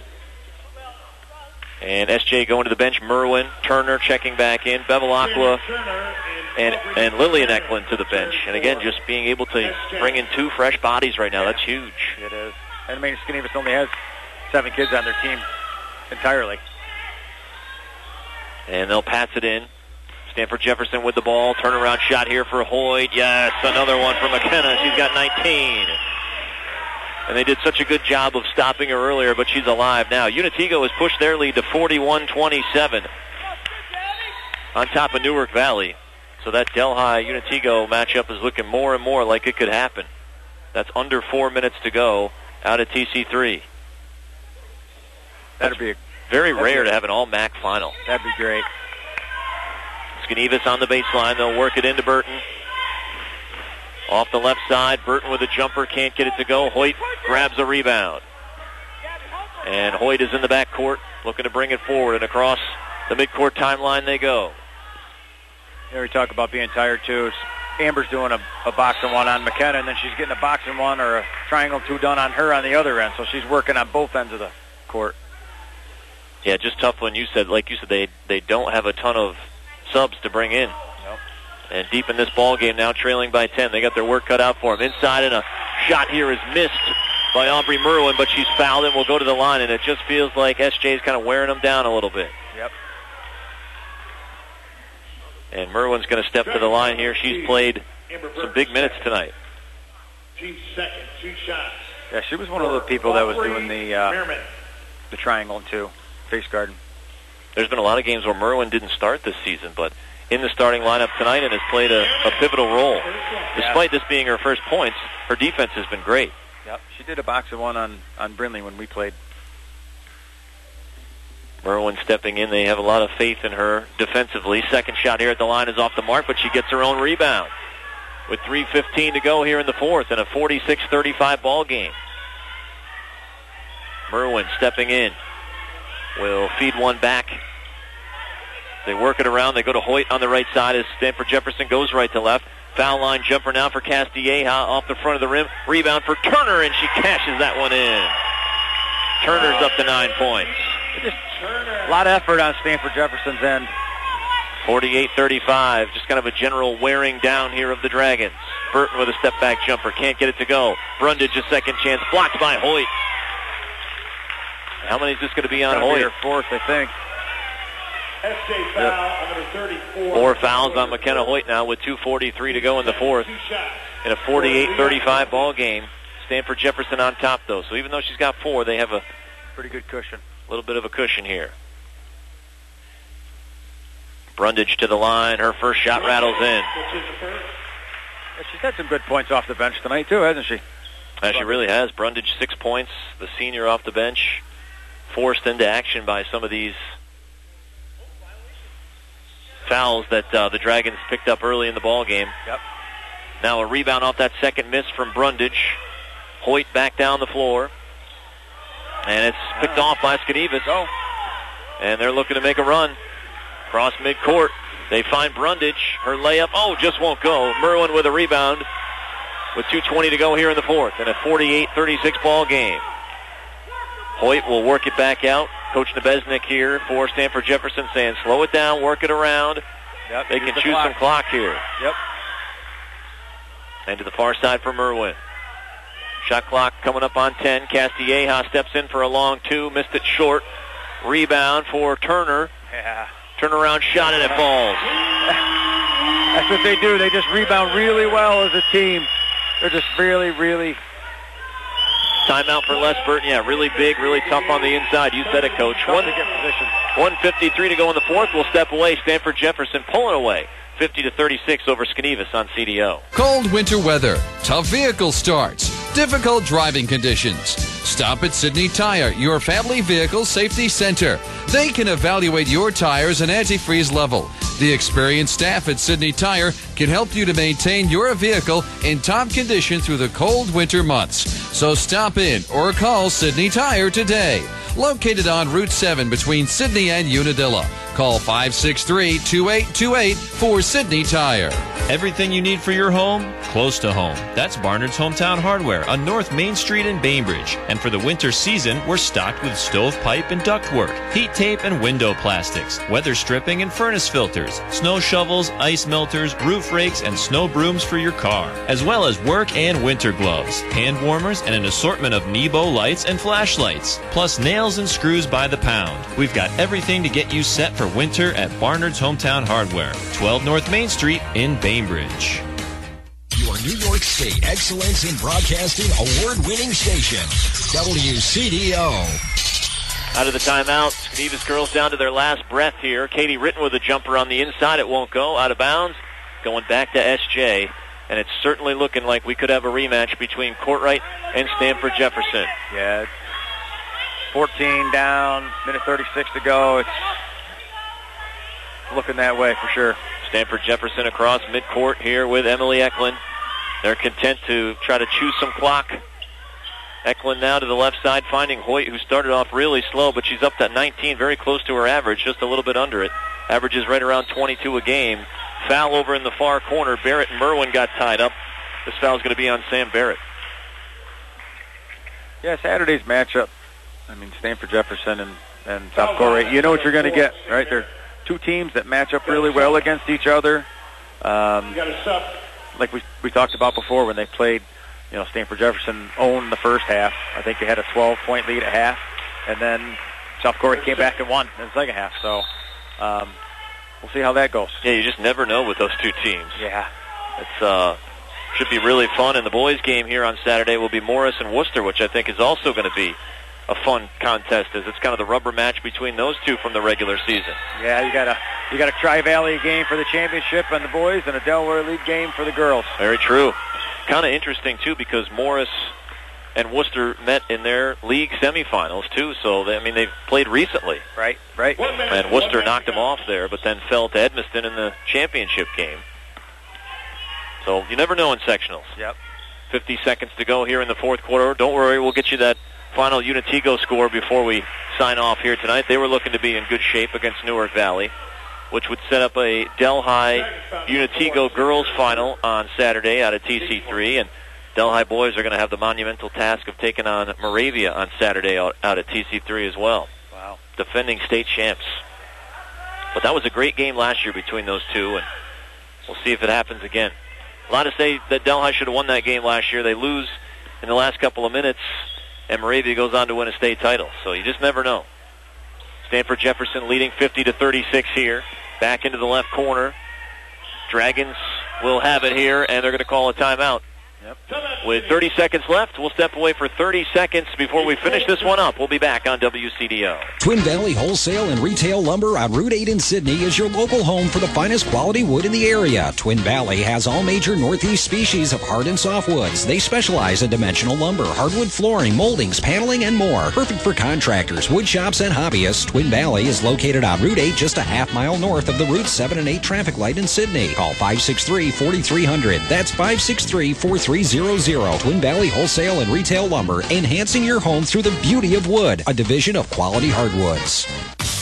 Speaker 3: And SJ going to the bench. Merwin, Turner checking back in. Bevilacqua and Lillian Eklund to the bench. And again, just being able to bring in 2 fresh bodies right now, that's huge.
Speaker 9: It is. And I mean, Skenevus only has 7 kids on their team entirely.
Speaker 3: And they'll pass it in. Stanford Jefferson with the ball. Turnaround shot here for Hoyt. Yes, another one for McKenna. She's got 19. And they did such a good job of stopping her earlier, but she's alive now. Unitigo has pushed their lead to 41-27 on top of Newark Valley. So that Delhi-Unitigo matchup is looking more and more like it could happen. That's under 4 minutes to go out at TC3.
Speaker 9: That'd be
Speaker 3: very rare to have an all-MAC final.
Speaker 9: That'd be great.
Speaker 3: Skenevus on the baseline. They'll work it into Burton. Off the left side, Burton with a jumper, can't get it to go. Hoyt grabs a rebound. And Hoyt is in the backcourt, looking to bring it forward, and across the midcourt timeline they go.
Speaker 9: Here we talk about being tired, too. Amber's doing a box and one on McKenna, and then she's getting a box and one or a triangle two done on her on the other end, so she's working on both ends of the court.
Speaker 3: Yeah, just tough when like you said, they don't have a ton of subs to bring in. And deep in this ball game now, trailing by 10. They got their work cut out for them. Inside, and a shot here is missed by Aubrey Merwin, but she's fouled and will go to the line, and it just feels like SJ is kind of wearing them down a little bit.
Speaker 9: Yep.
Speaker 3: And Merwin's going to step to the line here. She's played some big minutes tonight.
Speaker 10: Team second, 2 shots.
Speaker 9: Yeah, she was one of the people that was doing the triangle too, face guarding.
Speaker 3: There's been a lot of games where Merwin didn't start this season, but in the starting lineup tonight and has played a pivotal role. Despite this being her first points, her defense has been great.
Speaker 9: Yep, she did a box and one on Brindley when we played.
Speaker 3: Merwin stepping in. They have a lot of faith in her defensively. Second shot here at the line is off the mark, but she gets her own rebound. With 3:15 to go here in the fourth and a 46-35 ball game. Merwin stepping in. Will feed one back. They work it around. They go to Hoyt on the right side as Stanford Jefferson goes right to left. Foul line jumper now for Castilleja off the front of the rim. Rebound for Turner, and she cashes that one in. Turner's up to 9 points.
Speaker 9: Just a lot of effort on Stanford Jefferson's end.
Speaker 3: 48-35. Just kind of a general wearing down here of the Dragons. Burton with a step-back jumper. Can't get it to go. Brundage a second chance. Blocked by Hoyt. How many is this going to be on Hoyt?
Speaker 9: Her fourth, I think.
Speaker 10: SJ foul, number 34.
Speaker 3: 4 fouls on McKenna Hoyt now with 2:43 to go in the fourth. In a 48-35 ball game. Stanford Jefferson on top, though. So even though she's got 4, they have a
Speaker 9: pretty good cushion.
Speaker 3: A little bit of a cushion here. Brundage to the line. Her first shot rattles in.
Speaker 9: Yeah, she's had some good points off the bench tonight, too, hasn't she?
Speaker 3: She really has. Brundage 6 points. The senior off the bench. Forced into action by some of these fouls that the Dragons picked up early in the ball game.
Speaker 9: Yep.
Speaker 3: Now a rebound off that second miss from Brundage. Hoyt back down the floor. And it's picked off by Skenevus. And they're looking to make a run. Cross midcourt. They find Brundage. Her layup, just won't go. Merwin with a rebound with 2:20 to go here in the fourth in a 48-36 ball game. Hoyt will work it back out. Coach Nebesnik here for Stanford Jefferson saying slow it down, work it around.
Speaker 9: Yep,
Speaker 3: they can choose some clock here.
Speaker 9: Yep.
Speaker 3: And to the far side for Merwin. Shot clock coming up on 10. Castilleja steps in for a long two. Missed it short. Rebound for Turner.
Speaker 9: Yeah.
Speaker 3: Turnaround shot and it falls.
Speaker 9: That's what they do. They just rebound really well as a team. They're just really, really...
Speaker 3: Timeout for Les Burton. Yeah, really big, really tough on the inside. You said it, Coach.
Speaker 9: Tough to get position.
Speaker 3: 1:53 to go in the fourth. We'll step away. Stanford Jefferson pulling away. 50-36 over Skenevis on CDO.
Speaker 14: Cold winter weather, tough vehicle starts, difficult driving conditions. Stop at Sydney Tire, your family vehicle safety center. They can evaluate your tires and antifreeze level. The experienced staff at Sydney Tire can help you to maintain your vehicle in top condition through the cold winter months. So stop in or call Sydney Tire today. Located on Route 7 between Sydney and Unadilla. Call 563-2828 for Sydney Tire.
Speaker 6: Everything you need for your home, close to home. That's Barnard's Hometown Hardware on North Main Street in Bainbridge. And for the winter season, we're stocked with stovepipe and ductwork, heat tape and window plastics, weather stripping and furnace filters, snow shovels, ice melters, roof rakes, and snow brooms for your car, as well as work and winter gloves, hand warmers, and an assortment of Nebo lights and flashlights, plus nails and screws by the pound. We've got everything to get you set for winter at Barnard's Hometown Hardware, 12 North Main Street in Bainbridge.
Speaker 15: Your New York State Excellence in Broadcasting award-winning station, WCDO.
Speaker 3: Out of the timeout, Skenevis girls down to their last breath here. Katie Ritten with a jumper on the inside. It won't go. Out of bounds. Going back to SJ. And it's certainly looking like we could have a rematch between Courtright and Stanford Jefferson.
Speaker 9: Yeah, it's 14 down, minute 36 to go. It's looking that way for sure.
Speaker 3: Stanford Jefferson across midcourt here with Emily Eklund. They're content to try to chew some clock. Eklund now to the left side, finding Hoyt, who started off really slow, but she's up to 19, very close to her average, just a little bit under it. Average is right around 22 a game. Foul over in the far corner. Barrett and Merwin got tied up. This foul is going to be on Sam Barrett.
Speaker 9: Yeah, Saturday's matchup. I mean, Stanford Jefferson and South Korea. You know what you're going to get, right? They're two teams that match up really well against each other. Like we talked about before when they played, Stanford Jefferson owned the first half. I think they had a 12-point lead at half, and then South Korea came back and won in the second half. So we'll see how that goes.
Speaker 3: Yeah, you just never know with those two teams.
Speaker 9: Yeah.
Speaker 3: It's should be really fun. And the boys' game here on Saturday will be Morris and Worcester, which I think is also going to be a fun contest, as it's kind of the rubber match between those two from the regular season.
Speaker 9: Yeah, you got a Tri-Valley game for the championship on the boys and a Delaware League game for the girls.
Speaker 3: Very true. Kind of interesting, too, because Morris and Worcester met in their league semifinals, too, so they've played recently.
Speaker 9: Right.
Speaker 3: And Worcester knocked them off there, but then fell to Edmiston in the championship game. So you never know in sectionals.
Speaker 9: Yep.
Speaker 3: 50 seconds to go here in the fourth quarter. Don't worry, we'll get you that final Unitigo score before we sign off here tonight. They were looking to be in good shape against Newark Valley, which would set up a Delhi Unitigo girls final on Saturday out of TC3, and Delhi boys are going to have the monumental task of taking on Moravia on Saturday out at TC3 as well.
Speaker 9: Wow.
Speaker 3: Defending state champs. But that was a great game last year between those two, and we'll see if it happens again. A lot to say that Delhi should have won that game last year. They lose in the last couple of minutes, and Moravia goes on to win a state title. So you just never know. Stanford Jefferson leading 50-36 here. Back into the left corner. Dragons will have it here, and they're going to call a timeout.
Speaker 9: Yep.
Speaker 3: With 30 seconds left, we'll step away for 30 seconds before we finish this one up. We'll be back on WCDO.
Speaker 2: Twin Valley Wholesale and Retail Lumber on Route 8 in Sydney is your local home for the finest quality wood in the area. Twin Valley has all major Northeast species of hard and soft woods. They specialize in dimensional lumber, hardwood flooring, moldings, paneling, and more. Perfect for contractors, wood shops, and hobbyists. Twin Valley is located on Route 8, just a half-mile north of the Route 7 and 8 traffic light in Sydney. Call 563-4300. That's 563-4300. Twin Valley Wholesale and Retail Lumber, enhancing your home through the beauty of wood, a division of Quality Hardwoods.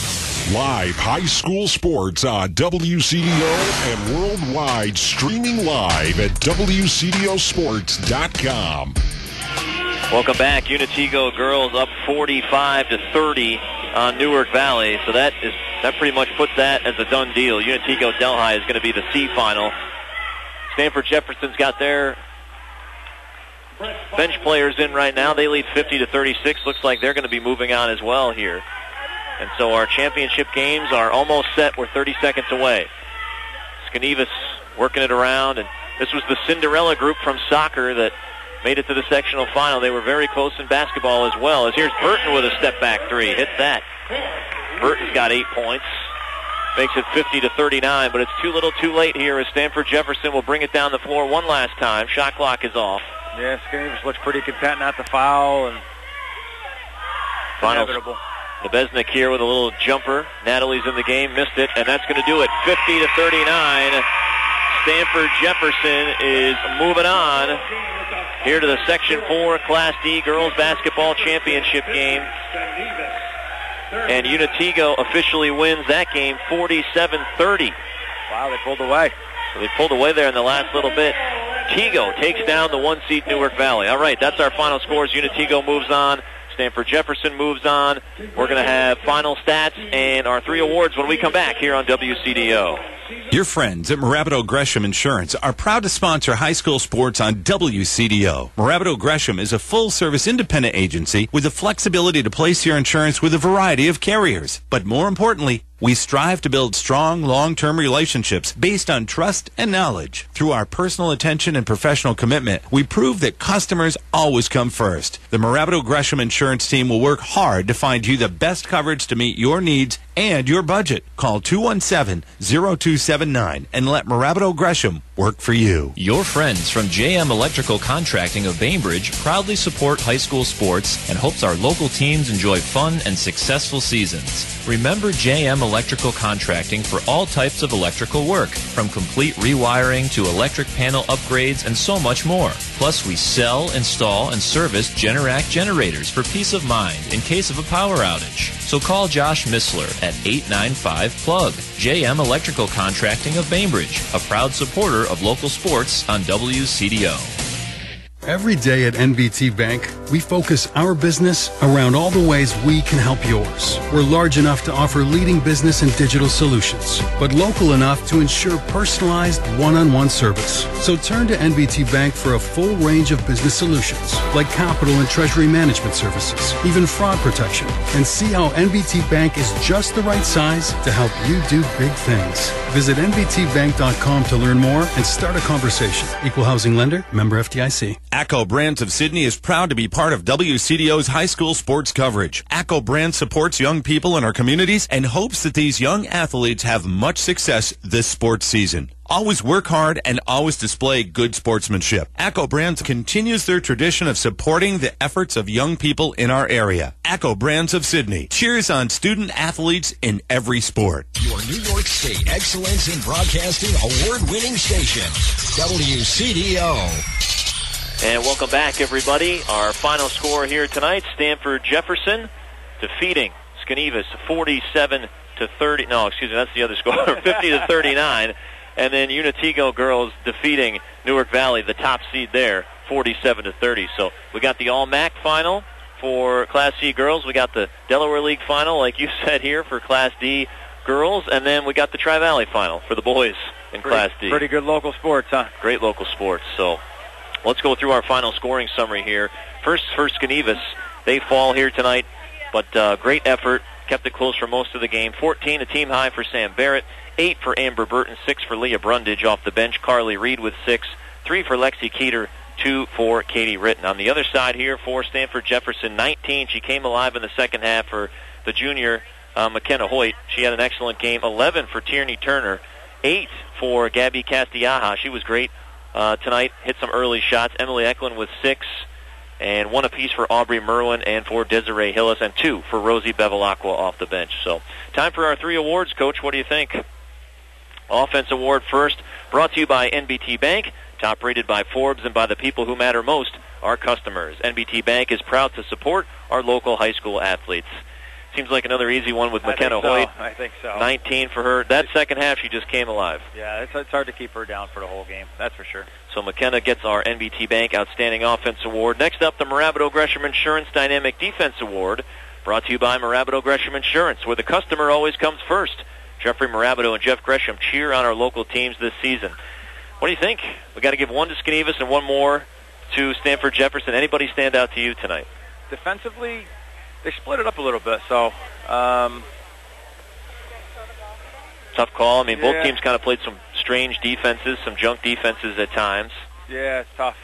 Speaker 19: Live high school sports on WCDO and worldwide, streaming live at WCDOsports.com.
Speaker 3: Welcome back. Unitego girls up 45-30 on Newark Valley. So that pretty much puts that as a done deal. Unitego Delhi is going to be the C final. Stanford Jefferson's got their bench players in right now. They lead 50-36. Looks like they're going to be moving on as well here. And so our championship games are almost set. We're 30 seconds away. Skenevus working it around, and this was the Cinderella group from soccer that made it to the sectional final. They were very close in basketball as well. As here's Burton with a step-back three. Hits that. Burton's got 8 points. Makes it 50-39, but it's too little too late here as Stanford Jefferson will bring it down the floor one last time. Shot clock is off.
Speaker 9: Yeah, Skenevus looks pretty content not to foul. And
Speaker 3: inevitable. Nebesnik here with a little jumper. Natalie's in the game, missed it, and that's going to do it. 50-39. Stanford Jefferson is moving on here to the Section 4 Class D Girls Basketball Championship game. And Unitego officially wins that game 47-30.
Speaker 9: Wow, they pulled away.
Speaker 3: So they pulled away there in the last little bit. Tego takes down the 1-seed Newark Valley. All right, that's our final scores. Unitego moves on. Stanford Jefferson moves on. We're going to have final stats and our 3 awards when we come back here on WCDO.
Speaker 11: Your friends at Morabito Gresham Insurance are proud to sponsor high school sports on WCDO. Morabito Gresham is a full-service independent agency with the flexibility to place your insurance with a variety of carriers. But more importantly, we strive to build strong, long-term relationships based on trust and knowledge. Through our personal attention and professional commitment, we prove that customers always come first. The Morabito Gresham Insurance team will work hard to find you the best coverage to meet your needs and your budget. Call 217-0279 and let Morabito Gresham work for you.
Speaker 6: Your friends from JM Electrical Contracting of Bainbridge proudly support high school sports and hopes our local teams enjoy fun and successful seasons. Remember JM Electrical Contracting for all types of electrical work, from complete rewiring to electric panel upgrades and so much more. Plus, we sell, install, and service Generac generators for peace of mind in case of a power outage. So call Josh Missler at 895-PLUG. JM Electrical Contracting of Bainbridge, a proud supporter of local sports on WCDO.
Speaker 20: Every day at NBT Bank, we focus our business around all the ways we can help yours. We're large enough to offer leading business and digital solutions, but local enough to ensure personalized one-on-one service. So turn to NBT Bank for a full range of business solutions, like capital and treasury management services, even fraud protection, and see how NBT Bank is just the right size to help you do big things. Visit nbtbank.com to learn more and start a conversation. Equal housing lender, member FDIC.
Speaker 11: ACCO Brands of Sydney is proud to be part of WCDO's high school sports coverage. ACCO Brands supports young people in our communities and hopes that these young athletes have much success this sports season. Always work hard and always display good sportsmanship. ACCO Brands continues their tradition of supporting the efforts of young people in our area. ACCO Brands of Sydney cheers on student athletes in every sport.
Speaker 15: Your New York State Excellence in Broadcasting award-winning station, WCDO.
Speaker 3: And welcome back, everybody. Our final score here tonight, Stanford Jefferson defeating Skenevus 47-30. No, excuse me, that's the other score, 50-39. And then Unitego girls defeating Newark Valley, the top seed there, 47-30. So we got the All-MAC final for Class C girls. We got the Delaware League final, like you said here, for Class D girls. And then we got the Tri-Valley final for the boys in Class D.
Speaker 9: Pretty good local sports, huh?
Speaker 3: Great local sports. So let's go through our final scoring summary here. First for Skenevus, they fall here tonight, but great effort. Kept it close for most of the game. 14, a team high for Sam Barrett. 8 for Amber Burton. 6 for Leah Brundage off the bench. Carly Reed with 6. 3 for Lexi Keeter. 2 for Katie Ritten. On the other side here for Stanford Jefferson, 19. She came alive in the second half for the junior McKenna Hoyt. She had an excellent game. 11 for Tierney Turner. 8 for Gabby Castiaja. She was great tonight. Hit some early shots. Emily Eklund with 6. And 1 apiece for Aubrey Merwin and for Desiree Hillis, and 2 for Rosie Bevilacqua off the bench. So time for our 3 awards, Coach. What do you think? Offense award first, brought to you by NBT Bank, top rated by Forbes and by the people who matter most, our customers. NBT Bank is proud to support our local high school athletes. seems like another easy one with McKenna Hoyt.
Speaker 9: I think so.
Speaker 3: 19 for her. That second half, she just came alive.
Speaker 9: Yeah, it's hard to keep her down for the whole game. That's for sure.
Speaker 3: So McKenna gets our NBT Bank Outstanding Offense Award. Next up, the Marabato Gresham Insurance Dynamic Defense Award, brought to you by Marabato Gresham Insurance, where the customer always comes first. Jeffrey Marabato and Jeff Gresham cheer on our local teams this season. What do you think? We got to give one to Skenevus and one more to Stanford Jefferson. Anybody stand out to you tonight?
Speaker 9: Defensively, they split it up a little bit, so
Speaker 3: tough call. I mean, both teams kind of played some strange defenses, some junk defenses at times.
Speaker 9: Yeah, it's tough.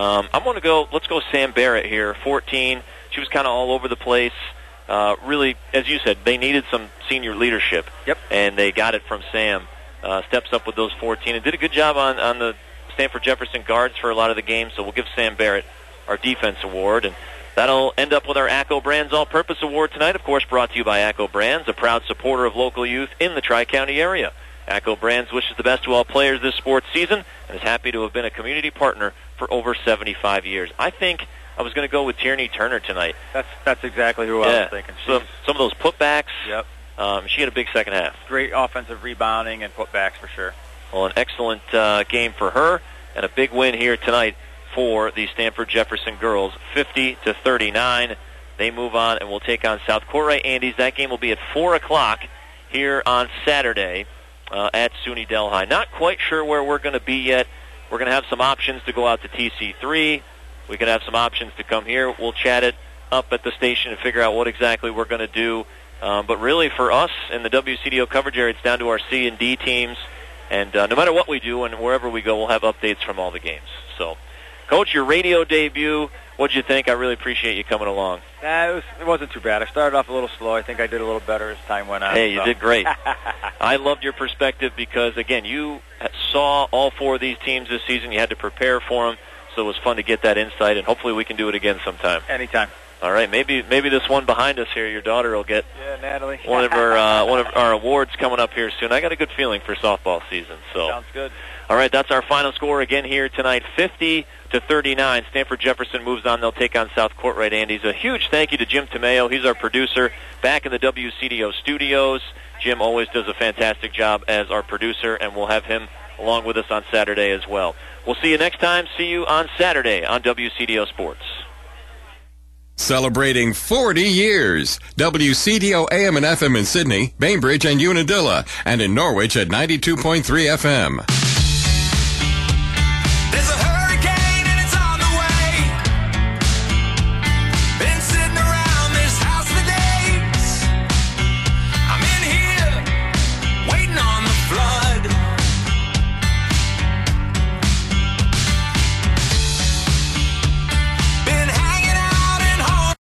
Speaker 3: Let's go Sam Barrett here, 14. She was kind of all over the place. Really, as you said, they needed some senior leadership.
Speaker 9: Yep.
Speaker 3: And they got it from Sam. Steps up with those 14 and did a good job on the Stanford Jefferson guards for a lot of the games. So we'll give Sam Barrett our defense award. And that'll end up with our ACCO Brands All-Purpose Award tonight, of course, brought to you by ACCO Brands, a proud supporter of local youth in the Tri-County area. ACCO Brands wishes the best to all players this sports season and is happy to have been a community partner for over 75 years. I think I was going to go with Tierney Turner tonight.
Speaker 9: That's exactly who I was thinking.
Speaker 3: So, some of those putbacks.
Speaker 9: Yep.
Speaker 3: She had a big second half.
Speaker 9: Great offensive rebounding and putbacks for sure.
Speaker 3: Well, an excellent game for her and a big win here tonight for the Stanford Jefferson girls, 50-39. They move on and will take on South Courtwright Andes. That game will be at 4 o'clock here on Saturday at SUNY Delhi. Not quite sure where we're going to be yet. We're going to have some options to go out to TC3. We could have some options to come here. We'll chat it up at the station and figure out what exactly we're going to do. But really, for us in the WCDO coverage area, it's down to our C and D teams. And no matter what we do and wherever we go, we'll have updates from all the games. So, Coach, your radio debut, what'd you think? I really appreciate you coming along.
Speaker 9: It wasn't too bad. I started off a little slow. I think I did a little better as time went on.
Speaker 3: Hey, you did great. I loved your perspective because, again, you saw all four of these teams this season. You had to prepare for them, so it was fun to get that insight, and hopefully we can do it again sometime.
Speaker 9: Anytime.
Speaker 3: All right, maybe this one behind us here, your daughter will get
Speaker 9: Natalie.
Speaker 3: one of our awards coming up here soon. I got a good feeling for softball season. So
Speaker 9: sounds good.
Speaker 3: All right, that's our final score again here tonight, 50-39. Stanford Jefferson moves on. They'll take on South Courtwright Andes. A huge thank you to Jim Tomeo. He's our producer back in the WCDO studios. Jim always does a fantastic job as our producer, and we'll have him along with us on Saturday as well. We'll see you next time. See you on Saturday on WCDO Sports.
Speaker 2: Celebrating 40 years. WCDO AM and FM in Sydney, Bainbridge, and Unadilla, and in Norwich at 92.3 FM.
Speaker 15: There's a